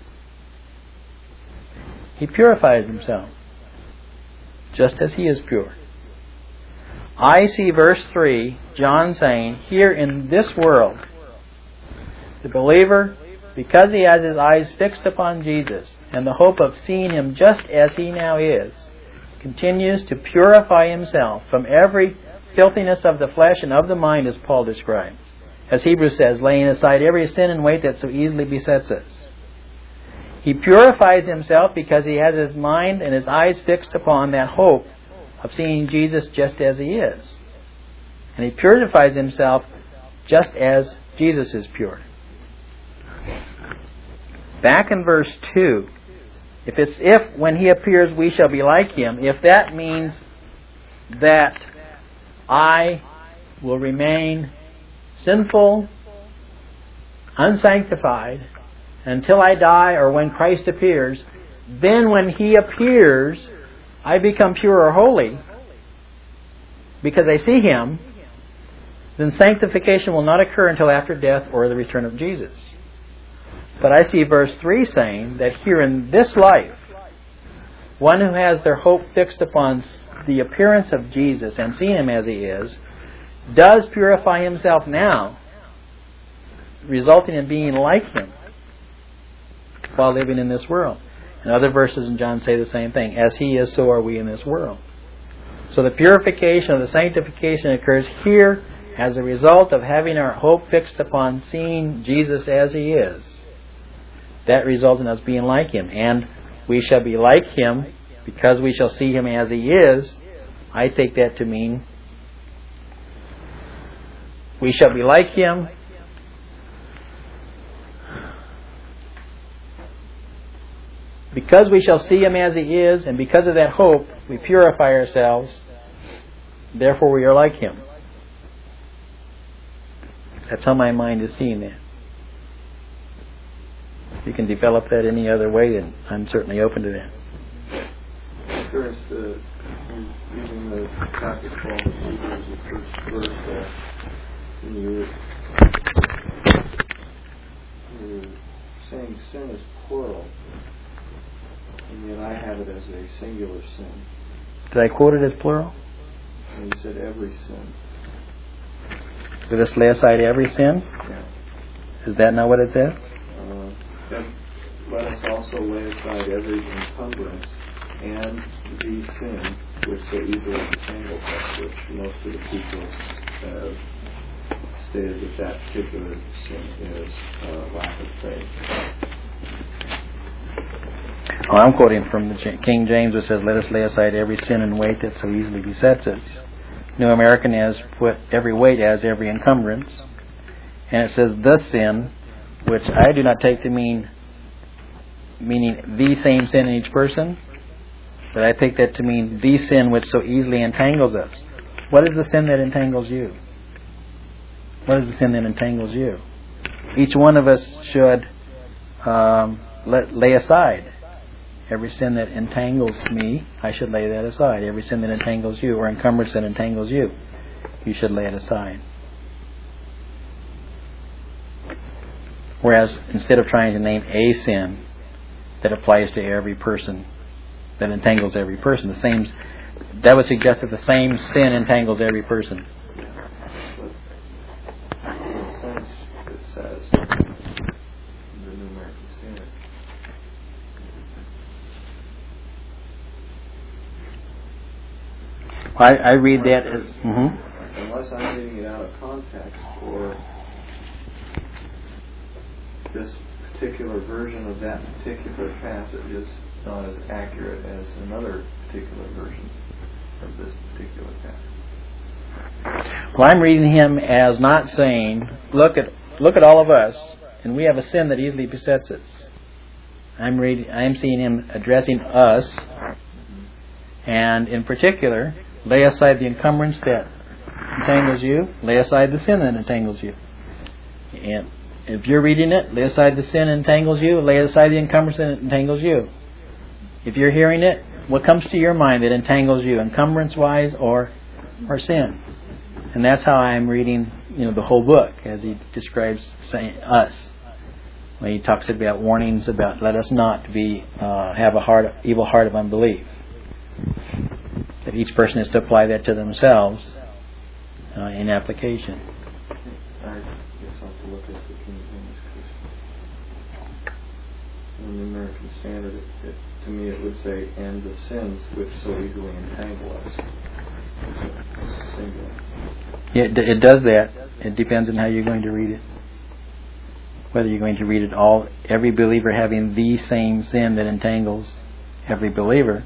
He purifies Himself just as He is pure. I see verse three, John saying, here in this world, the believer, because he has his eyes fixed upon Jesus and the hope of seeing Him just as He now is, continues to purify himself from every filthiness of the flesh and of the mind, as Paul describes. As Hebrews says, laying aside every sin and weight that so easily besets us. He purifies himself because he has his mind and his eyes fixed upon that hope of seeing Jesus just as He is. And he purifies himself just as Jesus is pure. Back in verse two, if it's if when He appears we shall be like Him, if that means that I will remain sinful, unsanctified, until I die or when Christ appears, then when He appears, I become pure or holy because I see Him, then sanctification will not occur until after death or the return of Jesus. But I see verse three saying that here in this life, one who has their hope fixed upon the appearance of Jesus and seeing Him as He is, does purify himself now, resulting in being like Him while living in this world. And other verses in John say the same thing. As He is, so are we in this world. So the purification of the sanctification occurs here as a result of having our hope fixed upon seeing Jesus as He is. That results in us being like Him. And we shall be like Him because we shall see Him as He is. I take that to mean we shall be like Him because we shall see Him as He is, and because of that hope, we purify ourselves. Therefore, we are like Him. That's how my mind is seeing that. If you can develop that any other way, then I'm certainly open to that. First, uh, using the chapter twelve of Hebrews, the first verse, uh, when you were, you were saying sin is plural, and yet I have it as a singular sin. Did I quote it as plural? And you said every sin. Let us lay aside every sin? Yeah. Is that not what it says? Uh, let us also lay aside every encumbrance and the sin which so easily entangles us, which most of the people have stated that that particular sin is uh, lack of faith. Well, I'm quoting from the King James, which says, let us lay aside every sin and weight that so easily besets us. New American has put every weight as every encumbrance. And it says the sin, which I do not take to mean meaning the same sin in each person, but I take that to mean the sin which so easily entangles us. What is the sin that entangles you? What is the sin that entangles you? Each one of us should um, let, lay aside every sin that entangles me. I should lay that aside. Every sin that entangles you, or encumbrance that entangles you, you should lay it aside. Whereas instead of trying to name a sin that applies to every person, that entangles every person, the same, that would suggest that the same sin entangles every person. But in a sense, it says in the New American Standard. I, I read that as mm-hmm. Unless I'm reading it out of context, or this particular version of that particular passage is not as accurate as another particular version of this particular passage. Well, I'm reading him as not saying, look at look at all of us, and we have a sin that easily besets us. I'm reading. I'm seeing him addressing us, and in particular, lay aside the encumbrance that entangles you. Lay aside the sin that entangles you. And if you're reading it, lay aside the sin that entangles you. Lay aside the encumbrance that entangles you. If you're hearing it, what comes to your mind that entangles you, encumbrance-wise or or sin? And that's how I'm reading, you know, the whole book as he describes saying us. When he talks about warnings about let us not be uh, have a heart, evil heart of unbelief. That each person is to apply that to themselves uh, in application. I guess I'll have to look at the King James, because in the American Standard, it, it, to me it would say, and the sins which so easily entangle us. It's singular. Yeah, it, it does that. It depends on how you're going to read it. Whether you're going to read it all, every believer having the same sin that entangles every believer,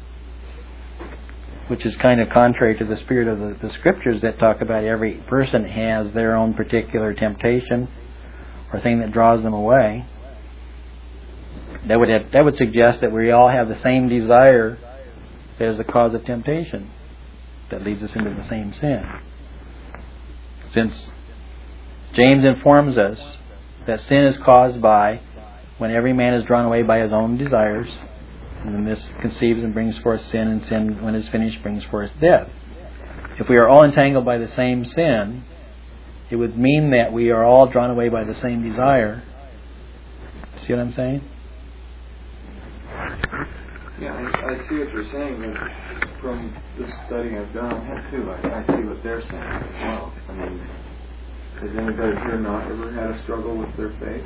which is kind of contrary to the spirit of the, the scriptures that talk about every person has their own particular temptation or thing that draws them away. That would have, that would suggest that we all have the same desire that is the cause of temptation that leads us into the same sin. Since James informs us that sin is caused by when every man is drawn away by his own desires, and then this conceives and brings forth sin, and sin, when it is finished, brings forth death. If we are all entangled by the same sin, it would mean that we are all drawn away by the same desire. See what I'm saying? Yeah, I, I see what you're saying, but from the study I've done too, I, I see what they're saying as well. I mean, has anybody here not ever had a struggle with their faith?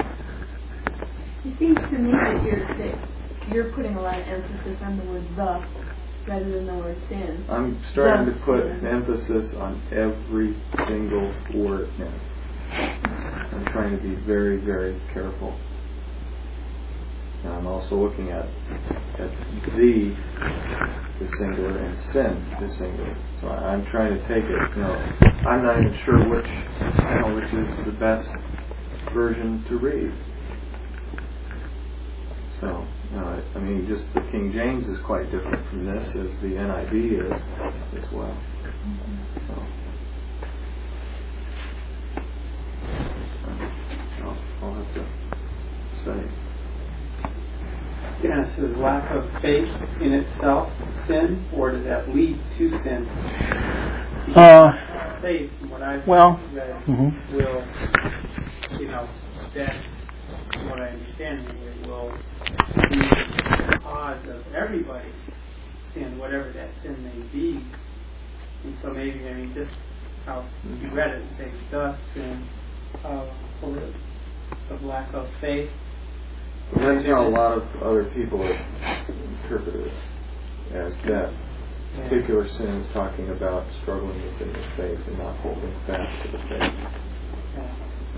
It seems to me that you're that you're putting a lot of emphasis on the word "the," rather than the word sin. I'm starting The to put sin. emphasis on every single word now. I'm trying to be very, very careful. And I'm also looking at, at the, the singular, and sin, the singular. So I'm trying to take it, you know, I'm not even sure which, you know, which is the best version to read. So, you know, I, I mean, just the King James is quite different from this, as the N I V is as well. So, I'll, I'll have to study. Dennis, is lack of faith in itself sin, or does that lead to sin? Uh, faith, from what I've well, read, mm-hmm. will, you know, that, from what I understand, it will be the cause of everybody's sin, whatever that sin may be. And so maybe, I mean, just how you read it, say, the sin uh, of lack of faith. But that's how a lot of other people have interpreted it, as that particular sin is talking about struggling within the faith and not holding fast to the faith. Yeah.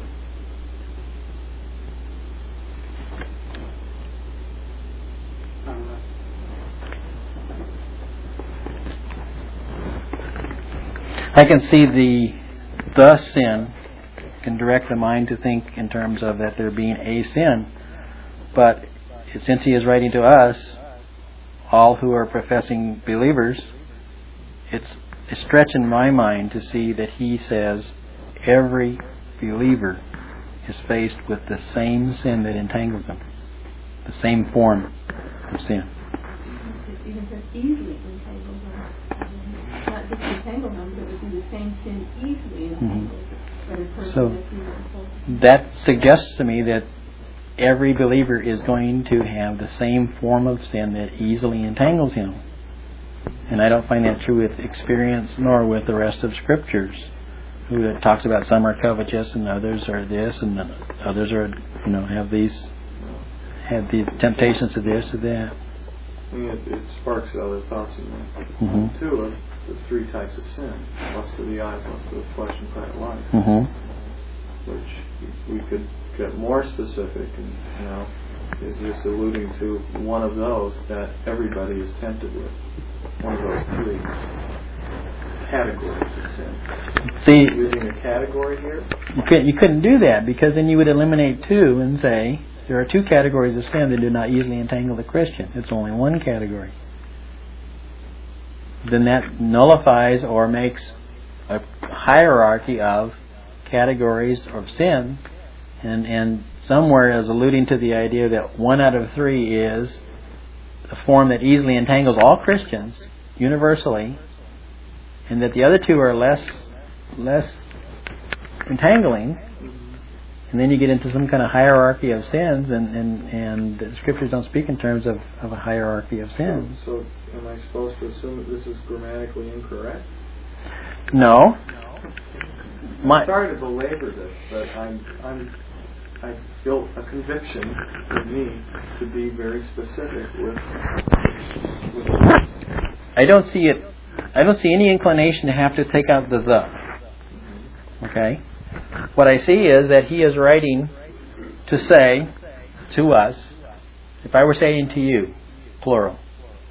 I can see the the sin can direct the mind to think in terms of that there being a sin. But since he is writing to us, all who are professing believers, it's a stretch in my mind to see that he says every believer is faced with the same sin that entangles them, the same form of sin. It even says easily entangles them. Not just entangle them, but it would be the same sin easily entangles them. So that suggests to me that every believer is going to have the same form of sin that easily entangles him. And I don't find that true with experience nor with the rest of scriptures, who it talks about some are covetous and others are this and others are, you know, have these have these temptations to this or that. I mean, it, it sparks other thoughts in me. Mm-hmm. Two of the three types of sin: lust of the eyes, lust of the flesh, and pride of life. Mm-hmm. Which we could get more specific, and you know, is this alluding to one of those that everybody is tempted with? One of those three categories of sin. See, using a category here? You couldn't, you couldn't do that, because then you would eliminate two and say there are two categories of sin that do not easily entangle the Christian. It's only one category. Then that nullifies or makes a hierarchy of categories of sin, and, and somewhere is alluding to the idea that one out of three is a form that easily entangles all Christians universally, and that the other two are less less entangling. And then you get into some kind of hierarchy of sins, and, and, and the scriptures don't speak in terms of, of a hierarchy of sins. So, so am I supposed to assume that this is grammatically incorrect? No. My, I'm sorry to belabor this, but I'm I'm I built a conviction for me to be very specific with, with I don't see it. I don't see any inclination to have to take out the the. Okay. What I see is that he is writing to say to us, if I were saying to you, plural,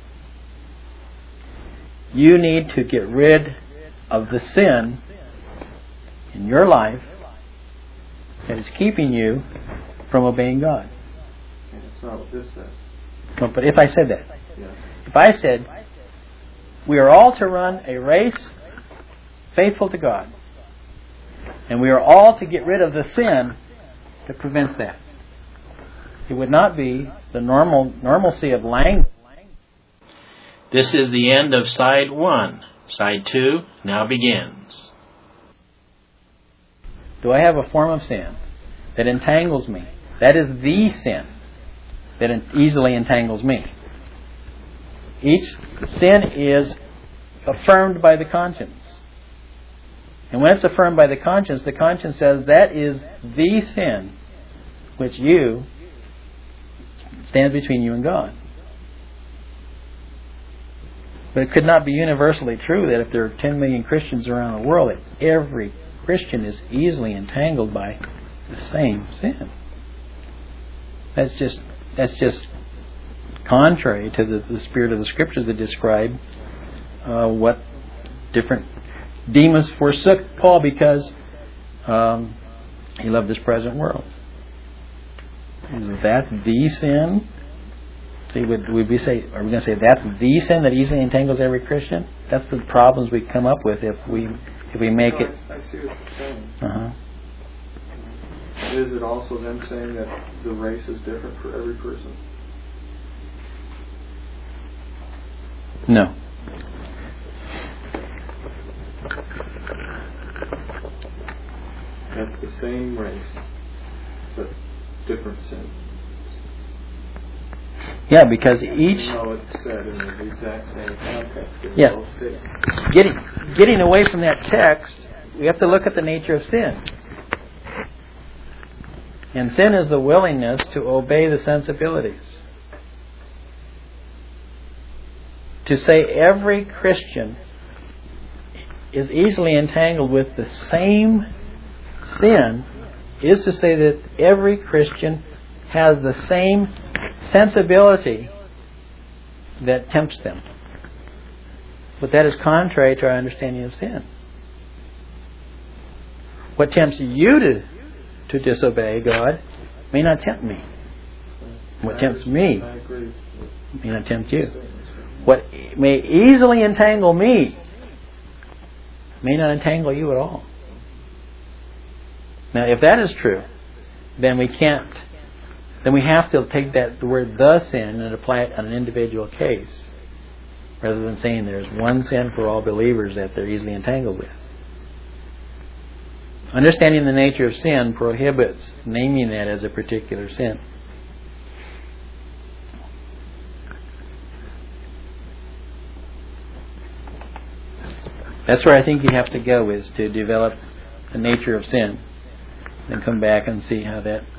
you need to get rid of the sin in your life that is keeping you from obeying God. And it's not what this says. No, but if I said that, Yeah. if I said, we are all to run a race faithful to God, and we are all to get rid of the sin that prevents that, it would not be the normal normalcy of language. This is the end of side one. Side two now begins. Do I have a form of sin that entangles me? That is the sin that easily entangles me. Each sin is affirmed by the conscience. And when it's affirmed by the conscience, the conscience says that is the sin which you stands between you and God. But it could not be universally true that if there are ten million Christians around the world, that every Christian is easily entangled by the same sin. That's just that's just contrary to the, the spirit of the Scriptures that describe uh, what different Demas forsook Paul because um, he loved this present world. Is that the sin? See, would, would we say, are we going to say that's the sin that easily entangles every Christian? That's the problems we come up with if we if we make no, it. I, I see what you're saying. Uh-huh. Is it also then saying that the race is different for every person? No. That's the same race, but different sin. Yeah, because each... No, it's said in the exact same context in Yeah. both cities. Getting, getting away from that text, we have to look at the nature of sin. And sin is the willingness to obey the sensibilities. To say every Christian is easily entangled with the same sin is to say that every Christian has the same sensibility that tempts them. But that is contrary to our understanding of sin. What tempts you to, to disobey God may not tempt me. What tempts me may not tempt you. What may easily entangle me may not entangle you at all. Now, if that is true, then we can't, then we have to take that the word "the sin" and apply it on an individual case, rather than saying there's one sin for all believers that they're easily entangled with. Understanding the nature of sin prohibits naming that as a particular sin. That's where I think you have to go, is to develop the nature of sin. Then come back and see how that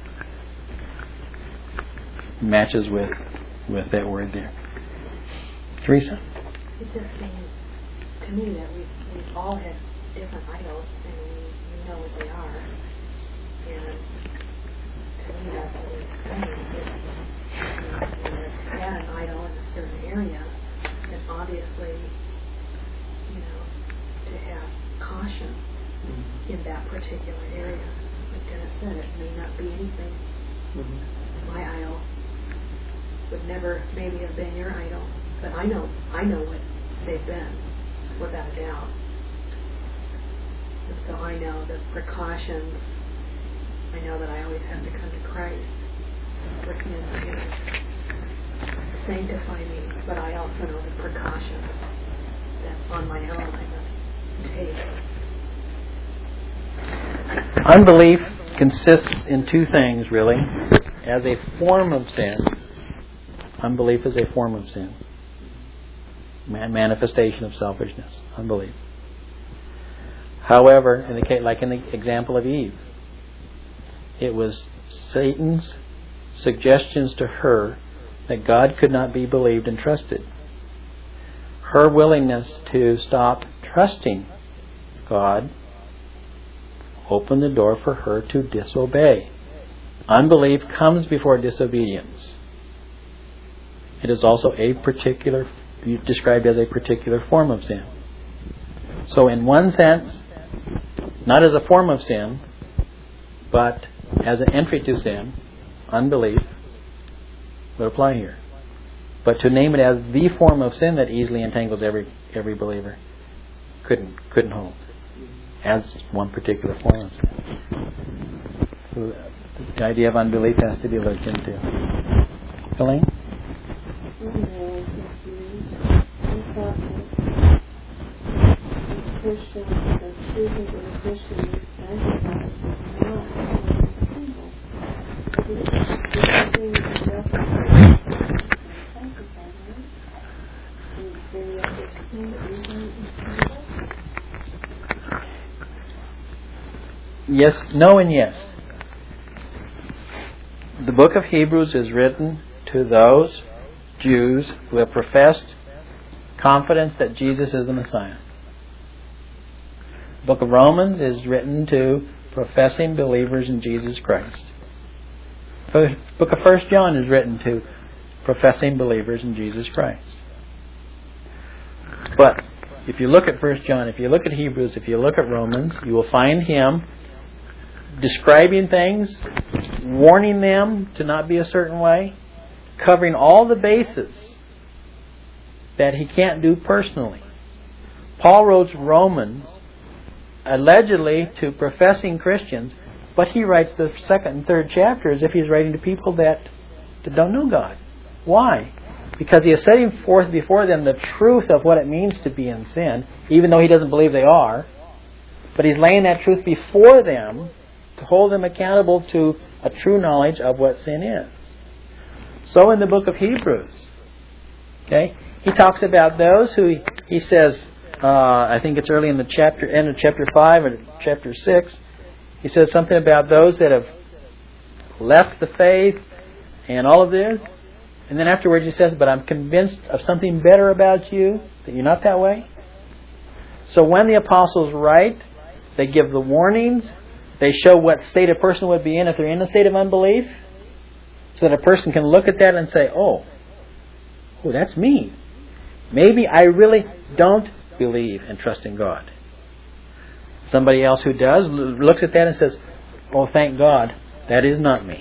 matches with with that word there. Teresa? It just seems to me that we we all have different idols and we, we know what they are. And to me that's what it's saying. If you had an idol in a certain area, then obviously, you know, to have caution in that particular area. Like Dennis said, it may not be anything. Mm-hmm. My idol would never maybe have been your idol, but I know I know what they've been, without a doubt. And so I know the precautions. I know that I always have to come to Christ for Him to sanctify me, but I also know the precautions that on my own I must take. Unbelief consists in two things, really. As a form of sin, unbelief is a form of sin. Manifestation of selfishness, unbelief. However, in the case, like in the example of Eve, it was Satan's suggestions to her that God could not be believed and trusted. Her willingness to stop trusting God opened the door for her to disobey. Unbelief comes before disobedience. It is also a particular, described as a particular form of sin. So in one sense, not as a form of sin, but as an entry to sin, unbelief would apply here. But to name it as the form of sin that easily entangles every every believer couldn't couldn't hold as one particular form of sin. So the idea of unbelief has to be looked into. Elaine? I'm very confused. I thought that Christians, the choosing of the Christian is sanctified is not a symbol. It's something that definitely sanctified, right? And then you have to explain the reason it's symbol. Yes, no and yes. The book of Hebrews is written to those Jews who have professed confidence that Jesus is the Messiah. The book of Romans is written to professing believers in Jesus Christ. The book of First John is written to professing believers in Jesus Christ. But if you look at First John, if you look at Hebrews, if you look at Romans, you will find him describing things, warning them to not be a certain way, covering all the bases that he can't do personally. Paul wrote Romans allegedly to professing Christians, but he writes the second and third chapters if he's writing to people that, that don't know God. Why? Because he is setting forth before them the truth of what it means to be in sin, even though he doesn't believe they are. But he's laying that truth before them to hold them accountable to a true knowledge of what sin is. So in the book of Hebrews, okay, he talks about those who he, he says, uh, I think it's early in the chapter, end of chapter five or chapter six, he says something about those that have left the faith and all of this. And then afterwards he says, but I'm convinced of something better about you, that you're not that way. So when the apostles write, they give the warnings, they show what state a person would be in if they're in a state of unbelief, so that a person can look at that and say, oh, oh, that's me. Maybe I really don't believe and trust in God. Somebody else who does looks at that and says, oh, thank God, that is not me.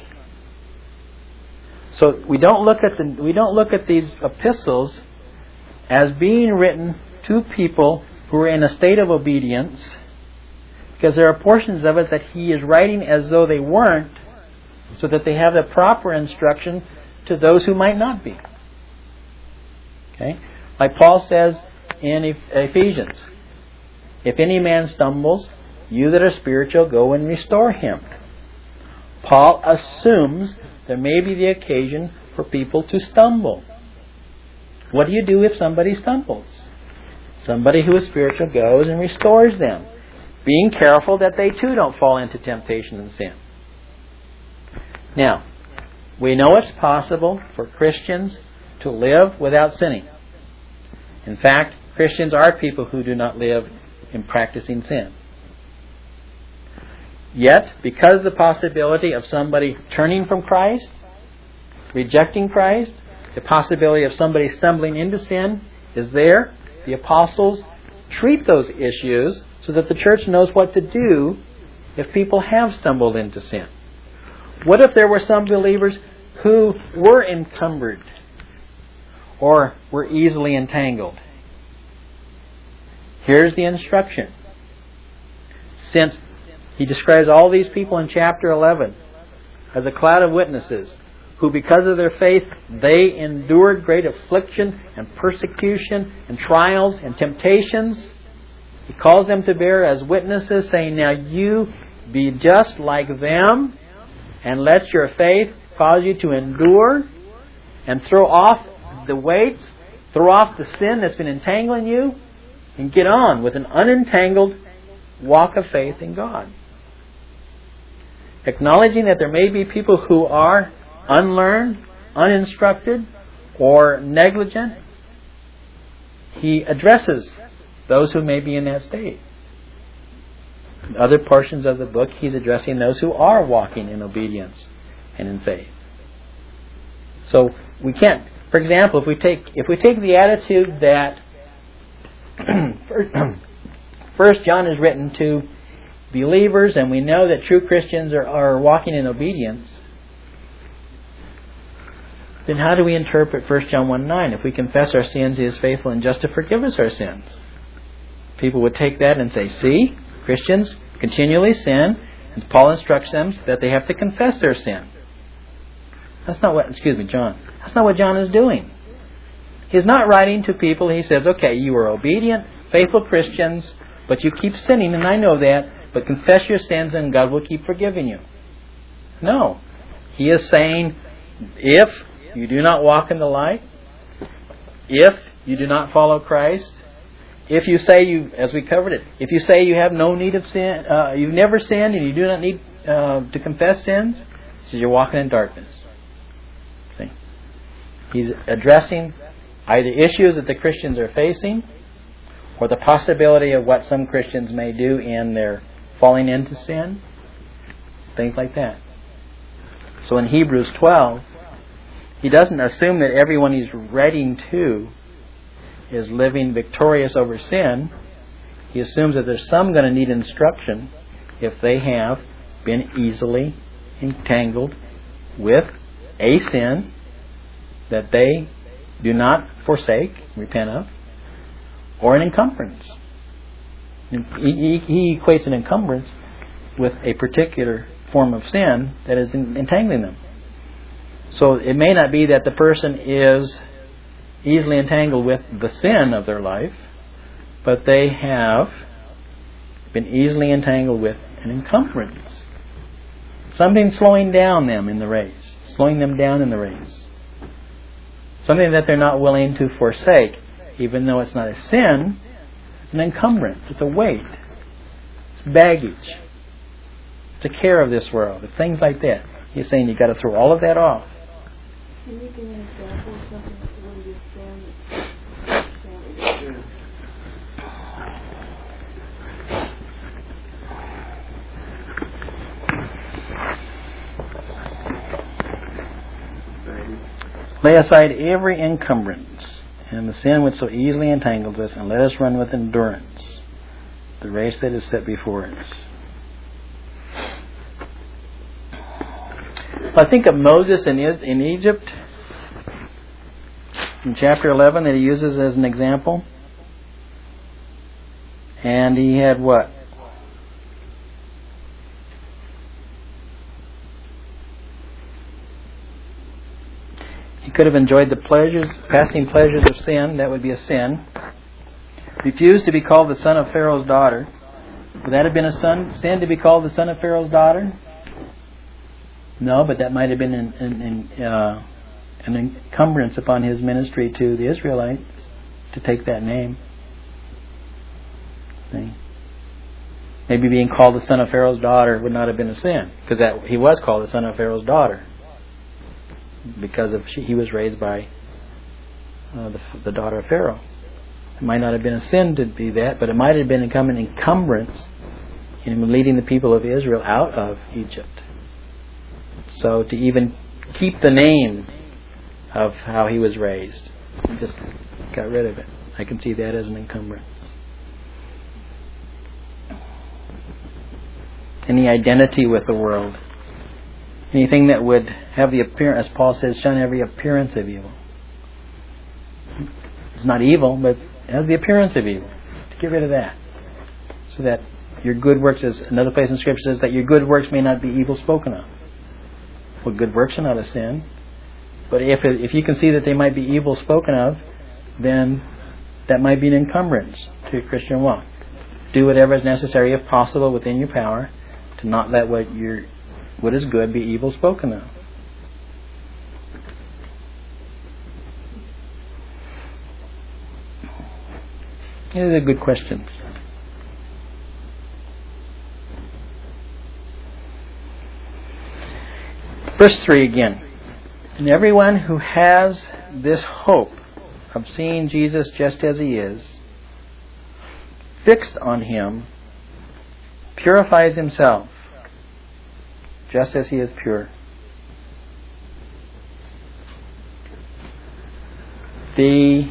So we don't look at the, we don't look at these epistles as being written to people who are in a state of obedience, because there are portions of it that he is writing as though they weren't, so that they have the proper instruction to those who might not be. Okay? Like Paul says in Ephesians, if any man stumbles, you that are spiritual, go and restore him. Paul assumes there may be the occasion for people to stumble. What do you do if somebody stumbles? Somebody who is spiritual goes and restores them, being careful that they too don't fall into temptation and sin. Now, we know it's possible for Christians to live without sinning. In fact, Christians are people who do not live in practicing sin. Yet, because the possibility of somebody turning from Christ, rejecting Christ, the possibility of somebody stumbling into sin is there, the apostles treat those issues so that the church knows what to do if people have stumbled into sin. What if there were some believers who were encumbered or were easily entangled? Here's the instruction. Since he describes all these people in chapter eleven as a cloud of witnesses who, because of their faith, they endured great affliction and persecution and trials and temptations. He calls them to bear as witnesses, saying, now you be just like them, and let your faith cause you to endure and throw off the weights, throw off the sin that's been entangling you, and get on with an unentangled walk of faith in God. Acknowledging that there may be people who are unlearned, uninstructed, or negligent, he addresses those who may be in that state. In other portions of the book, he's addressing those who are walking in obedience and in faith. So we can't, for example, if we take if we take the attitude that First John is written to believers, and we know that true Christians are, are walking in obedience, then how do we interpret First John one nine? If we confess our sins, he is faithful and just to forgive us our sins. People would take that and say, see, Christians continually sin, and Paul instructs them that they have to confess their sin. That's not what, excuse me, John. That's not what John is doing. He's not writing to people. He says, okay, you are obedient, faithful Christians, but you keep sinning, and I know that, but confess your sins and God will keep forgiving you. No. He is saying, if you do not walk in the light, if you do not follow Christ, if you say you, as we covered it, if you say you have no need of sin, uh, you've never sinned and you do not need uh, to confess sins, he says you're walking in darkness. See? He's addressing either issues that the Christians are facing or the possibility of what some Christians may do in their falling into sin, things like that. So in Hebrews twelve, he doesn't assume that everyone he's writing to is living victorious over sin. He assumes that there's some going to need instruction if they have been easily entangled with a sin that they do not forsake, repent of, or an encumbrance. He, he, he equates an encumbrance with a particular form of sin that is entangling them. So it may not be that the person is easily entangled with the sin of their life, but they have been easily entangled with an encumbrance. Something slowing down them in the race, slowing them down in the race. Something that they're not willing to forsake, even though it's not a sin, it's an encumbrance, it's a weight, it's baggage, it's a care of this world, it's things like that. He's saying you've got to throw all of that off. Can you give me an example of something that when you stand? Lay aside every encumbrance and the sin which so easily entangles us, and let us run with endurance the race that is set before us. I think of Moses in in Egypt in chapter eleven that he uses as an example. And he had what? He could have enjoyed the pleasures, passing pleasures of sin. That would be a sin. Refused to be called the son of Pharaoh's daughter. Would that have been a son, sin to be called the son of Pharaoh's daughter? No, but that might have been an, an, uh, an encumbrance upon his ministry to the Israelites to take that name. See? Maybe being called the son of Pharaoh's daughter would not have been a sin, because that he was called the son of Pharaoh's daughter, because of she, he was raised by uh, the, the daughter of Pharaoh. It might not have been a sin to be that, but it might have been become an encumbrance in leading the people of Israel out of Egypt. So to even keep the name of how he was raised, he just got rid of it. I can see that as an encumbrance. Any identity with the world. Anything that would have the appearance, as Paul says, shun every appearance of evil. It's not evil, but it has the appearance of evil. To get rid of that. So that your good works, as another place in Scripture says, that your good works may not be evil spoken of. Well, good works are not a sin. But if it, if you can see that they might be evil spoken of, then that might be an encumbrance to your Christian walk. Do whatever is necessary, if possible, within your power, to not let what your what is good be evil spoken of. These are good questions. Verse three again. And everyone who has this hope of seeing Jesus just as he is, fixed on him, purifies himself just as he is pure. The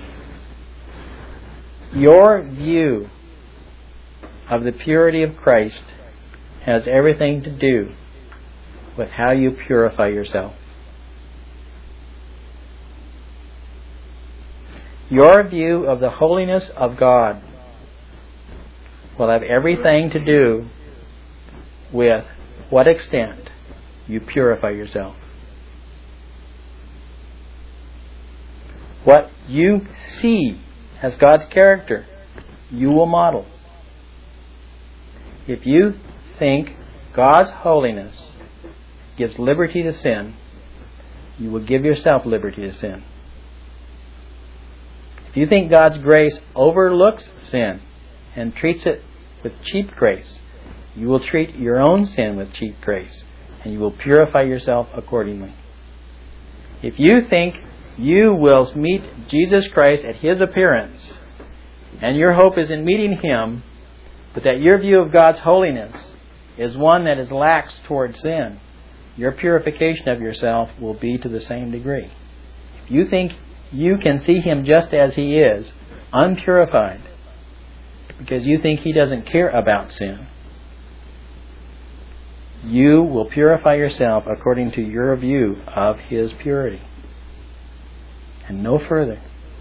your view of the purity of Christ has everything to do with how you purify yourself. Your view of the holiness of God will have everything to do with what extent you purify yourself. What you see as God's character, you will model. If you think God's holiness gives liberty to sin, you will give yourself liberty to sin. If you think God's grace overlooks sin and treats it with cheap grace, you will treat your own sin with cheap grace, and you will purify yourself accordingly. If you think you will meet Jesus Christ at His appearance, and your hope is in meeting Him, but that your view of God's holiness is one that is lax towards sin, your purification of yourself will be to the same degree. If you think you can see Him just as He is, unpurified, because you think He doesn't care about sin, you will purify yourself according to your view of His purity, and no further.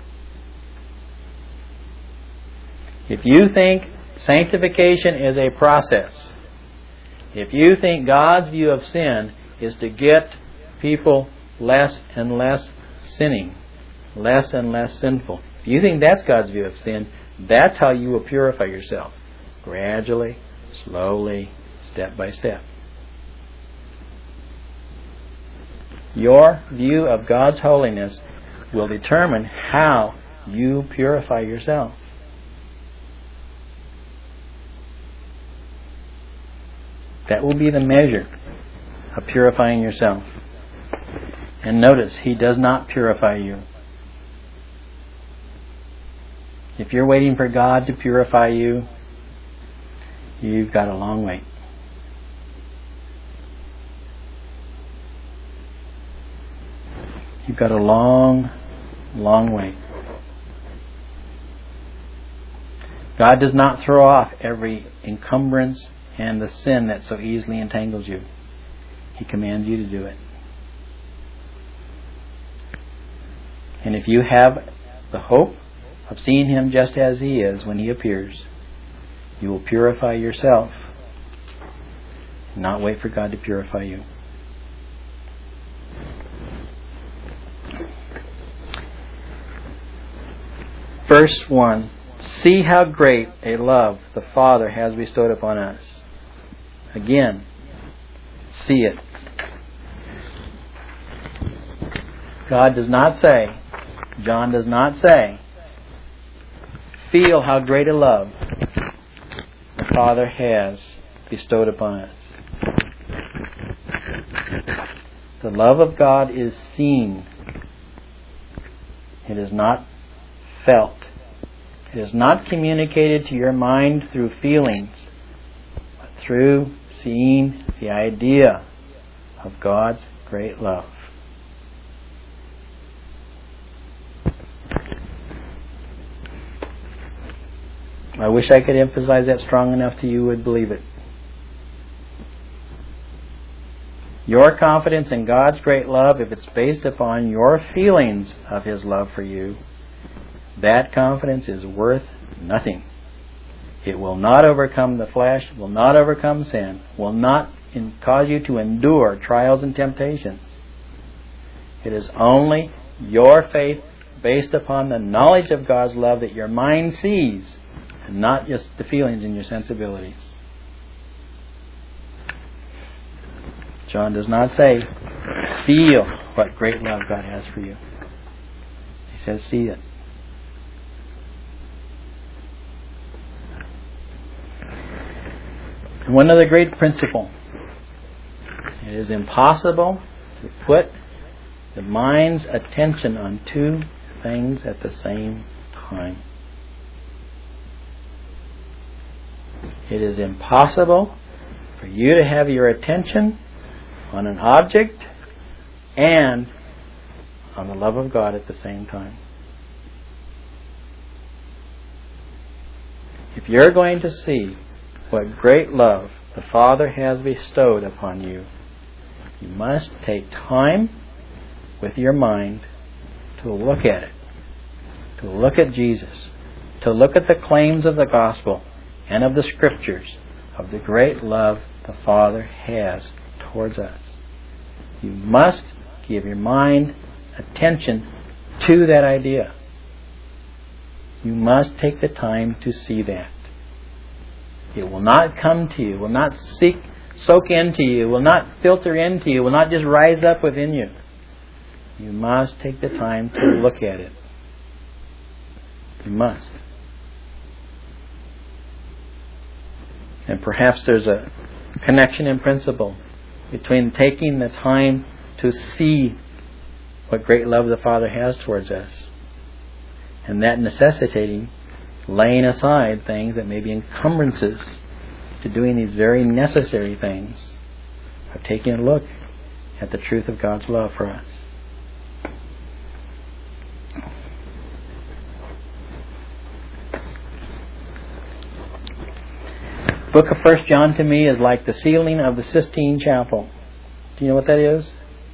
If you think sanctification is a process, if you think God's view of sin is to get people less and less sinning, less and less sinful, if you think that's God's view of sin, that's how you will purify yourself. Gradually, slowly, step by step. Your view of God's holiness will determine how you purify yourself. That will be the measure of purifying yourself. And notice, He does not purify you. If you're waiting for God to purify you, you've got a long wait. You've got a long, long wait. God does not throw off every encumbrance and the sin that so easily entangles you. He commands you to do it. And if you have the hope of seeing Him just as He is when He appears, you will purify yourself and not wait for God to purify you. Verse one. See how great a love the Father has bestowed upon us. Again, see it. God does not say, John does not say, feel how great a love the Father has bestowed upon us. The love of God is seen. It is not felt. It is not communicated to your mind through feelings, but through seeing the idea of God's great love. I wish I could emphasize that strong enough that you would believe it. Your confidence in God's great love, if it's based upon your feelings of His love for you, that confidence is worth nothing. It will not overcome the flesh, will not overcome sin, will not in, cause you to endure trials and temptations. It is only your faith based upon the knowledge of God's love that your mind sees, and not just the feelings in your sensibilities. John does not say, feel what great love God has for you. He says, see it. And one other great principle. It is impossible to put the mind's attention on two things at the same time. It is impossible for you to have your attention on an object and on the love of God at the same time. If you're going to see what great love the Father has bestowed upon you, you must take time with your mind to look at it, to look at Jesus, to look at the claims of the gospel and of the Scriptures of the great love the Father has towards us. You must give your mind attention to that idea. You must take the time to see that. It will not come to you, will not seek, soak into you, will not filter into you, will not just rise up within you. You must take the time to look at it. You must. And perhaps there's a connection in principle between taking the time to see what great love the Father has towards us. And that necessitating laying aside things that may be encumbrances to doing these very necessary things of taking a look at the truth of God's love for us. The book of First John to me is like the ceiling of the Sistine Chapel. Do you know what that is?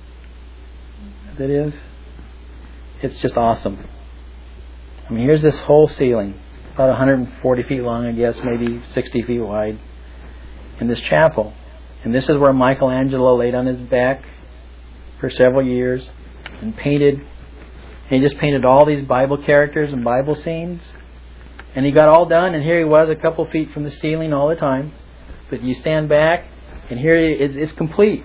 What that is? It's just awesome. I mean, here's this whole ceiling, about one hundred forty feet long, I guess, maybe sixty feet wide, in this chapel. And this is where Michelangelo laid on his back for several years and painted. And he just painted all these Bible characters and Bible scenes. And he got all done, and here he was a couple feet from the ceiling all the time. But you stand back, and here it's complete.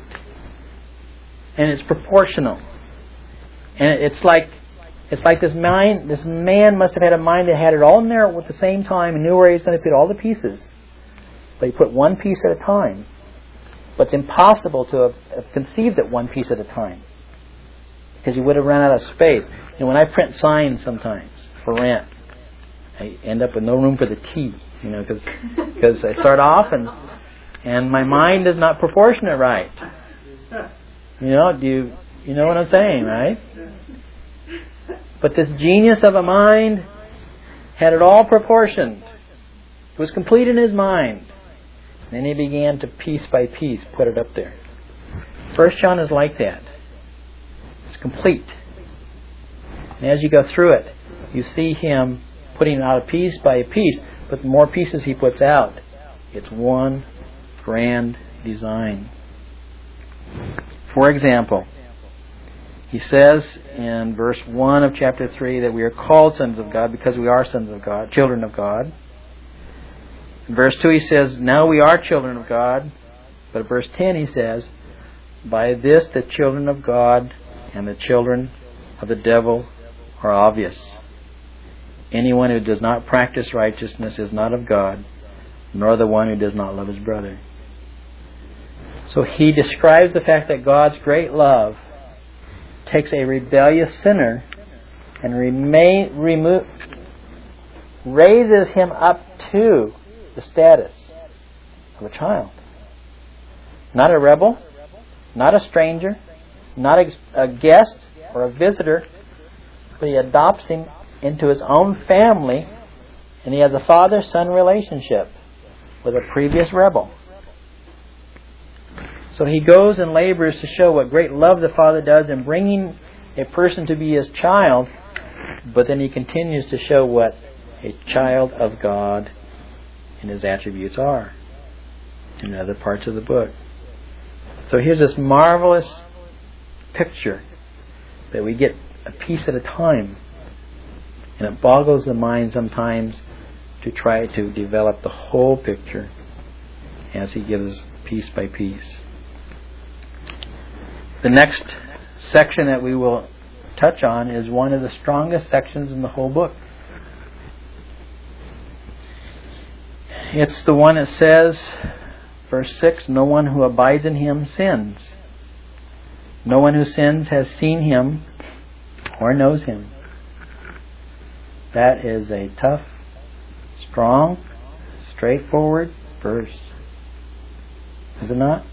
And it's proportional. And it's like it's like this mind, this man must have had a mind that had it all in there at the same time and knew where he was going to put all the pieces. But he put one piece at a time. But it's impossible to have conceived it one piece at a time, because you would have run out of space. And when I print signs sometimes for rent, I end up with no room for the T, you know, because because I start off and and my mind is not proportionate right. You know, do you you know what I'm saying, right? But this genius of a mind had it all proportioned. It was complete in his mind. Then he began to piece by piece put it up there. First John is like that. It's complete. And as you go through it, you see him putting out a piece by piece, but the more pieces he puts out, it's one grand design. For example, he says in verse one of chapter three that we are called sons of God because we are sons of God, children of God. In verse two he says, now we are children of God. But in verse ten he says, by this the children of God and the children of the devil are obvious. Anyone who does not practice righteousness is not of God, nor the one who does not love his brother. So he describes the fact that God's great love takes a rebellious sinner and remain, remo- raises him up to the status of a child. Not a rebel, not a stranger, not a, a guest or a visitor, but he adopts him into his own family, and he has a father-son relationship with a previous rebel. So he goes and labors to show what great love the Father does in bringing a person to be his child, but then he continues to show what a child of God and his attributes are in other parts of the book. So here's this marvelous picture that we get a piece at a time, and it boggles the mind sometimes to try to develop the whole picture as he gives piece by piece. The next section that we will touch on is one of the strongest sections in the whole book. It's the one that says, verse six, no one who abides in him sins. No one who sins has seen him or knows him. That is a tough, strong, straightforward verse. Is it not?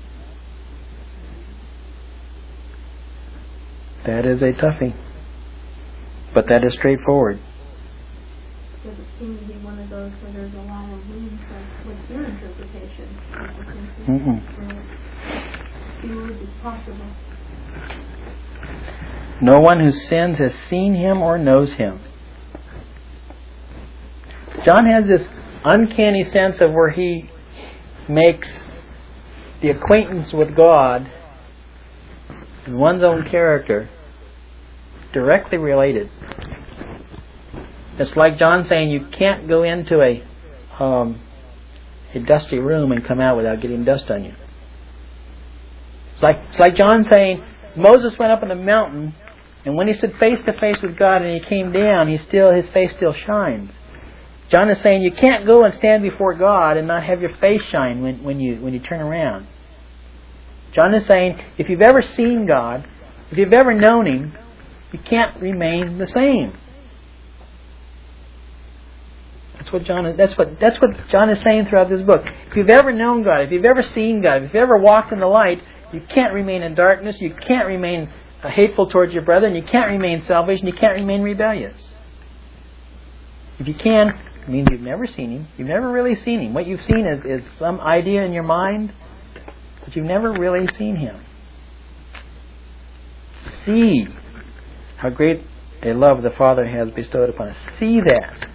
That is a toughie. But that is straightforward. Does it seem to be one of those where there's a lot of room for what's your interpretation? Mm-mm. Few words as possible. No one who sins has seen him or knows him. John has this uncanny sense of where he makes the acquaintance with God and one's own character directly related. It's like John saying you can't go into a um, a dusty room and come out without getting dust on you. It's like it's like John saying Moses went up on the mountain, and when he stood face to face with God and he came down, he still his face still shines. John is saying you can't go and stand before God and not have your face shine when, when you when you turn around. John is saying if you've ever seen God, if you've ever known Him, You can't remain the same. That's what John is, that's what that's what John is saying throughout this book. If you've ever known God, if you've ever seen God, if you've ever walked in the light, you can't remain in darkness, you can't remain uh, hateful towards your brother, and you can't remain selfish, and you can't remain rebellious. If you can, it means you've never seen Him. You've never really seen Him. What you've seen is, is some idea in your mind, but you've never really seen Him. See how great a love the Father has bestowed upon us. See that.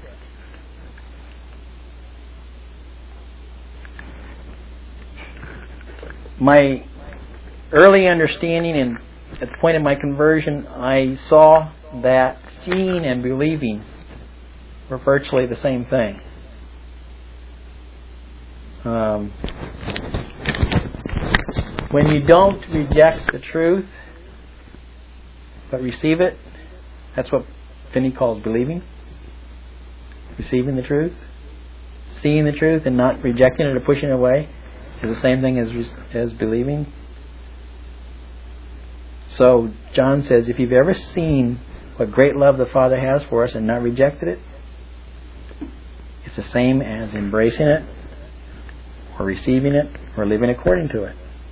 My early understanding, and at the point of my conversion, I saw that seeing and believing were virtually the same thing. Um, when you don't reject the truth, but receive it, that's what Finney calls believing. Receiving the truth. Seeing the truth and not rejecting it or pushing it away is the same thing as as believing. So John says, if you've ever seen what great love the Father has for us and not rejected it, it's the same as embracing it or receiving it or living according to it.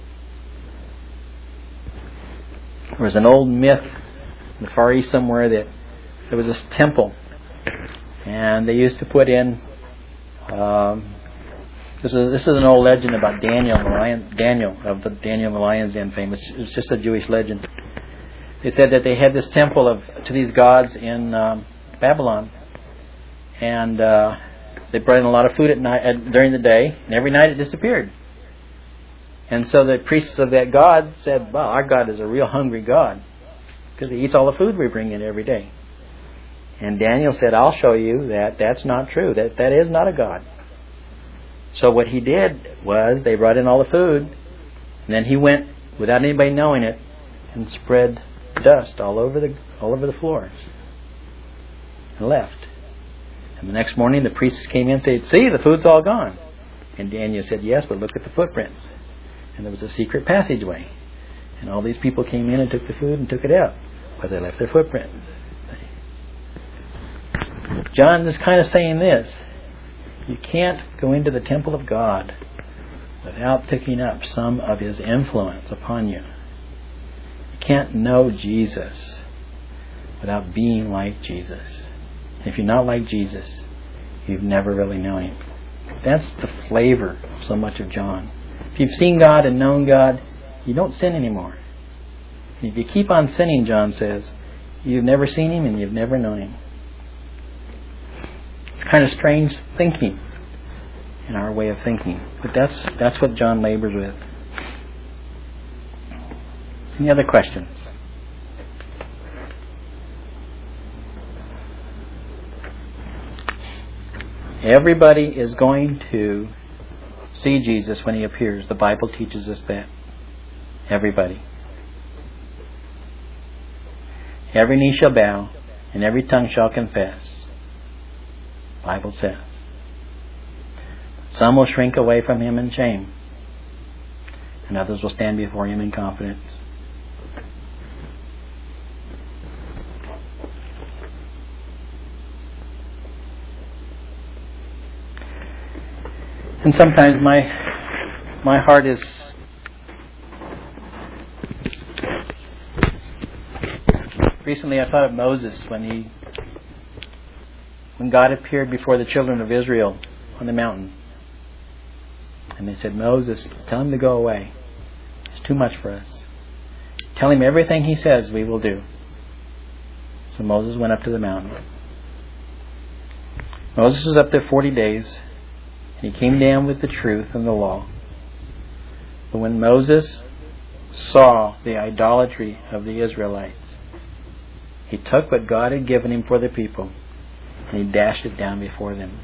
There was an old myth in the Far East somewhere that there was this temple, and they used to put in um, This is this is an old legend about Daniel, the lion, Daniel of the Daniel the Lion's Den fame. It's, it's just a Jewish legend. They said that they had this temple of to these gods in um, Babylon, and uh, they brought in a lot of food at night uh, during the day, and every night it disappeared. And so the priests of that god said, "Wow, our God is a real hungry God because He eats all the food we bring in every day." And Daniel said, "I'll show you that that's not true. That that is not a God." So what he did was they brought in all the food, and then he went without anybody knowing it and spread dust all over the all over the floors and left. And the next morning the priests came in and said, "See, the food's all gone." And Daniel said, "Yes, but look at the footprints." And there was a secret passageway, and all these people came in and took the food and took it out, but they left their footprints. John is kind of saying this. You can't go into the temple of God without picking up some of His influence upon you. You can't know Jesus without being like Jesus. If you're not like Jesus, you've never really known Him. That's the flavor of so much of John. If you've seen God and known God, you don't sin anymore. If you keep on sinning, John says, you've never seen Him and you've never known Him. Kind of strange thinking in our way of thinking, but that's that's what John labors with. Any other questions? Everybody is going to see Jesus when He appears. The Bible teaches us that. Everybody. Every knee shall bow and every tongue shall confess. Bible says. Some will shrink away from Him in shame, and others will stand before Him in confidence. And sometimes my my heart is recently I thought of Moses when he when God appeared before the children of Israel on the mountain. And they said, "Moses, tell him to go away. It's too much for us. Tell him everything he says we will do." So Moses went up to the mountain. Moses was up there forty days, and he came down with the truth and the law. But when Moses saw the idolatry of the Israelites, he took what God had given him for the people, and he dashed it down before them.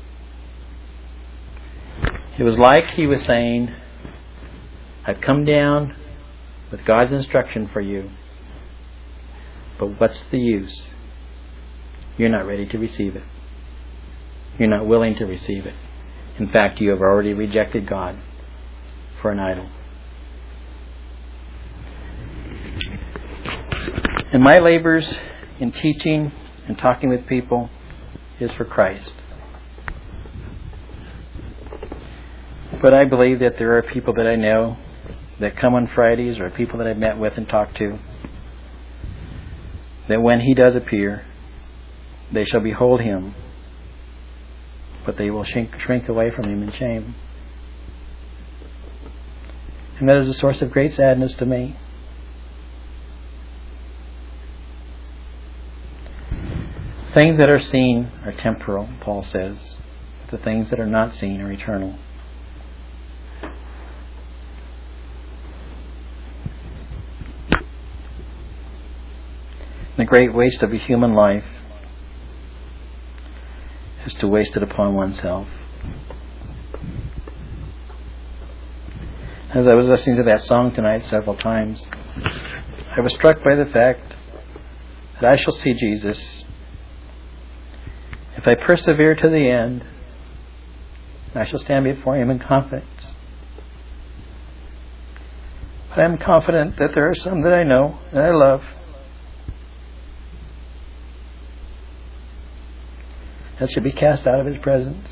It was like he was saying, "I've come down with God's instruction for you, but what's the use? You're not ready to receive it. You're not willing to receive it. In fact, you have already rejected God for an idol." And my labors in teaching and talking with people is for Christ. But I believe that there are people that I know that come on Fridays, or people that I've met with and talked to, that when He does appear, they shall behold Him, but they will shrink, shrink away from Him in shame. And that is a source of great sadness to me. Things that are seen are temporal, Paul says. The things that are not seen are eternal. The great waste of a human life is to waste it upon oneself. As I was listening to that song tonight several times, I was struck by the fact that I shall see Jesus if I persevere to the end. I shall stand before Him in confidence. But I am confident that there are some that I know and I love that should be cast out of His presence.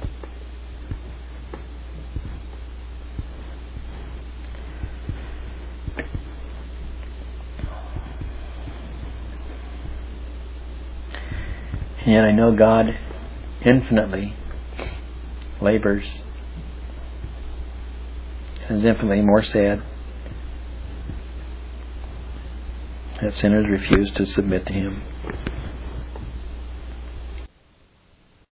And yet I know God infinitely labors and is infinitely more sad that sinners refuse to submit to Him.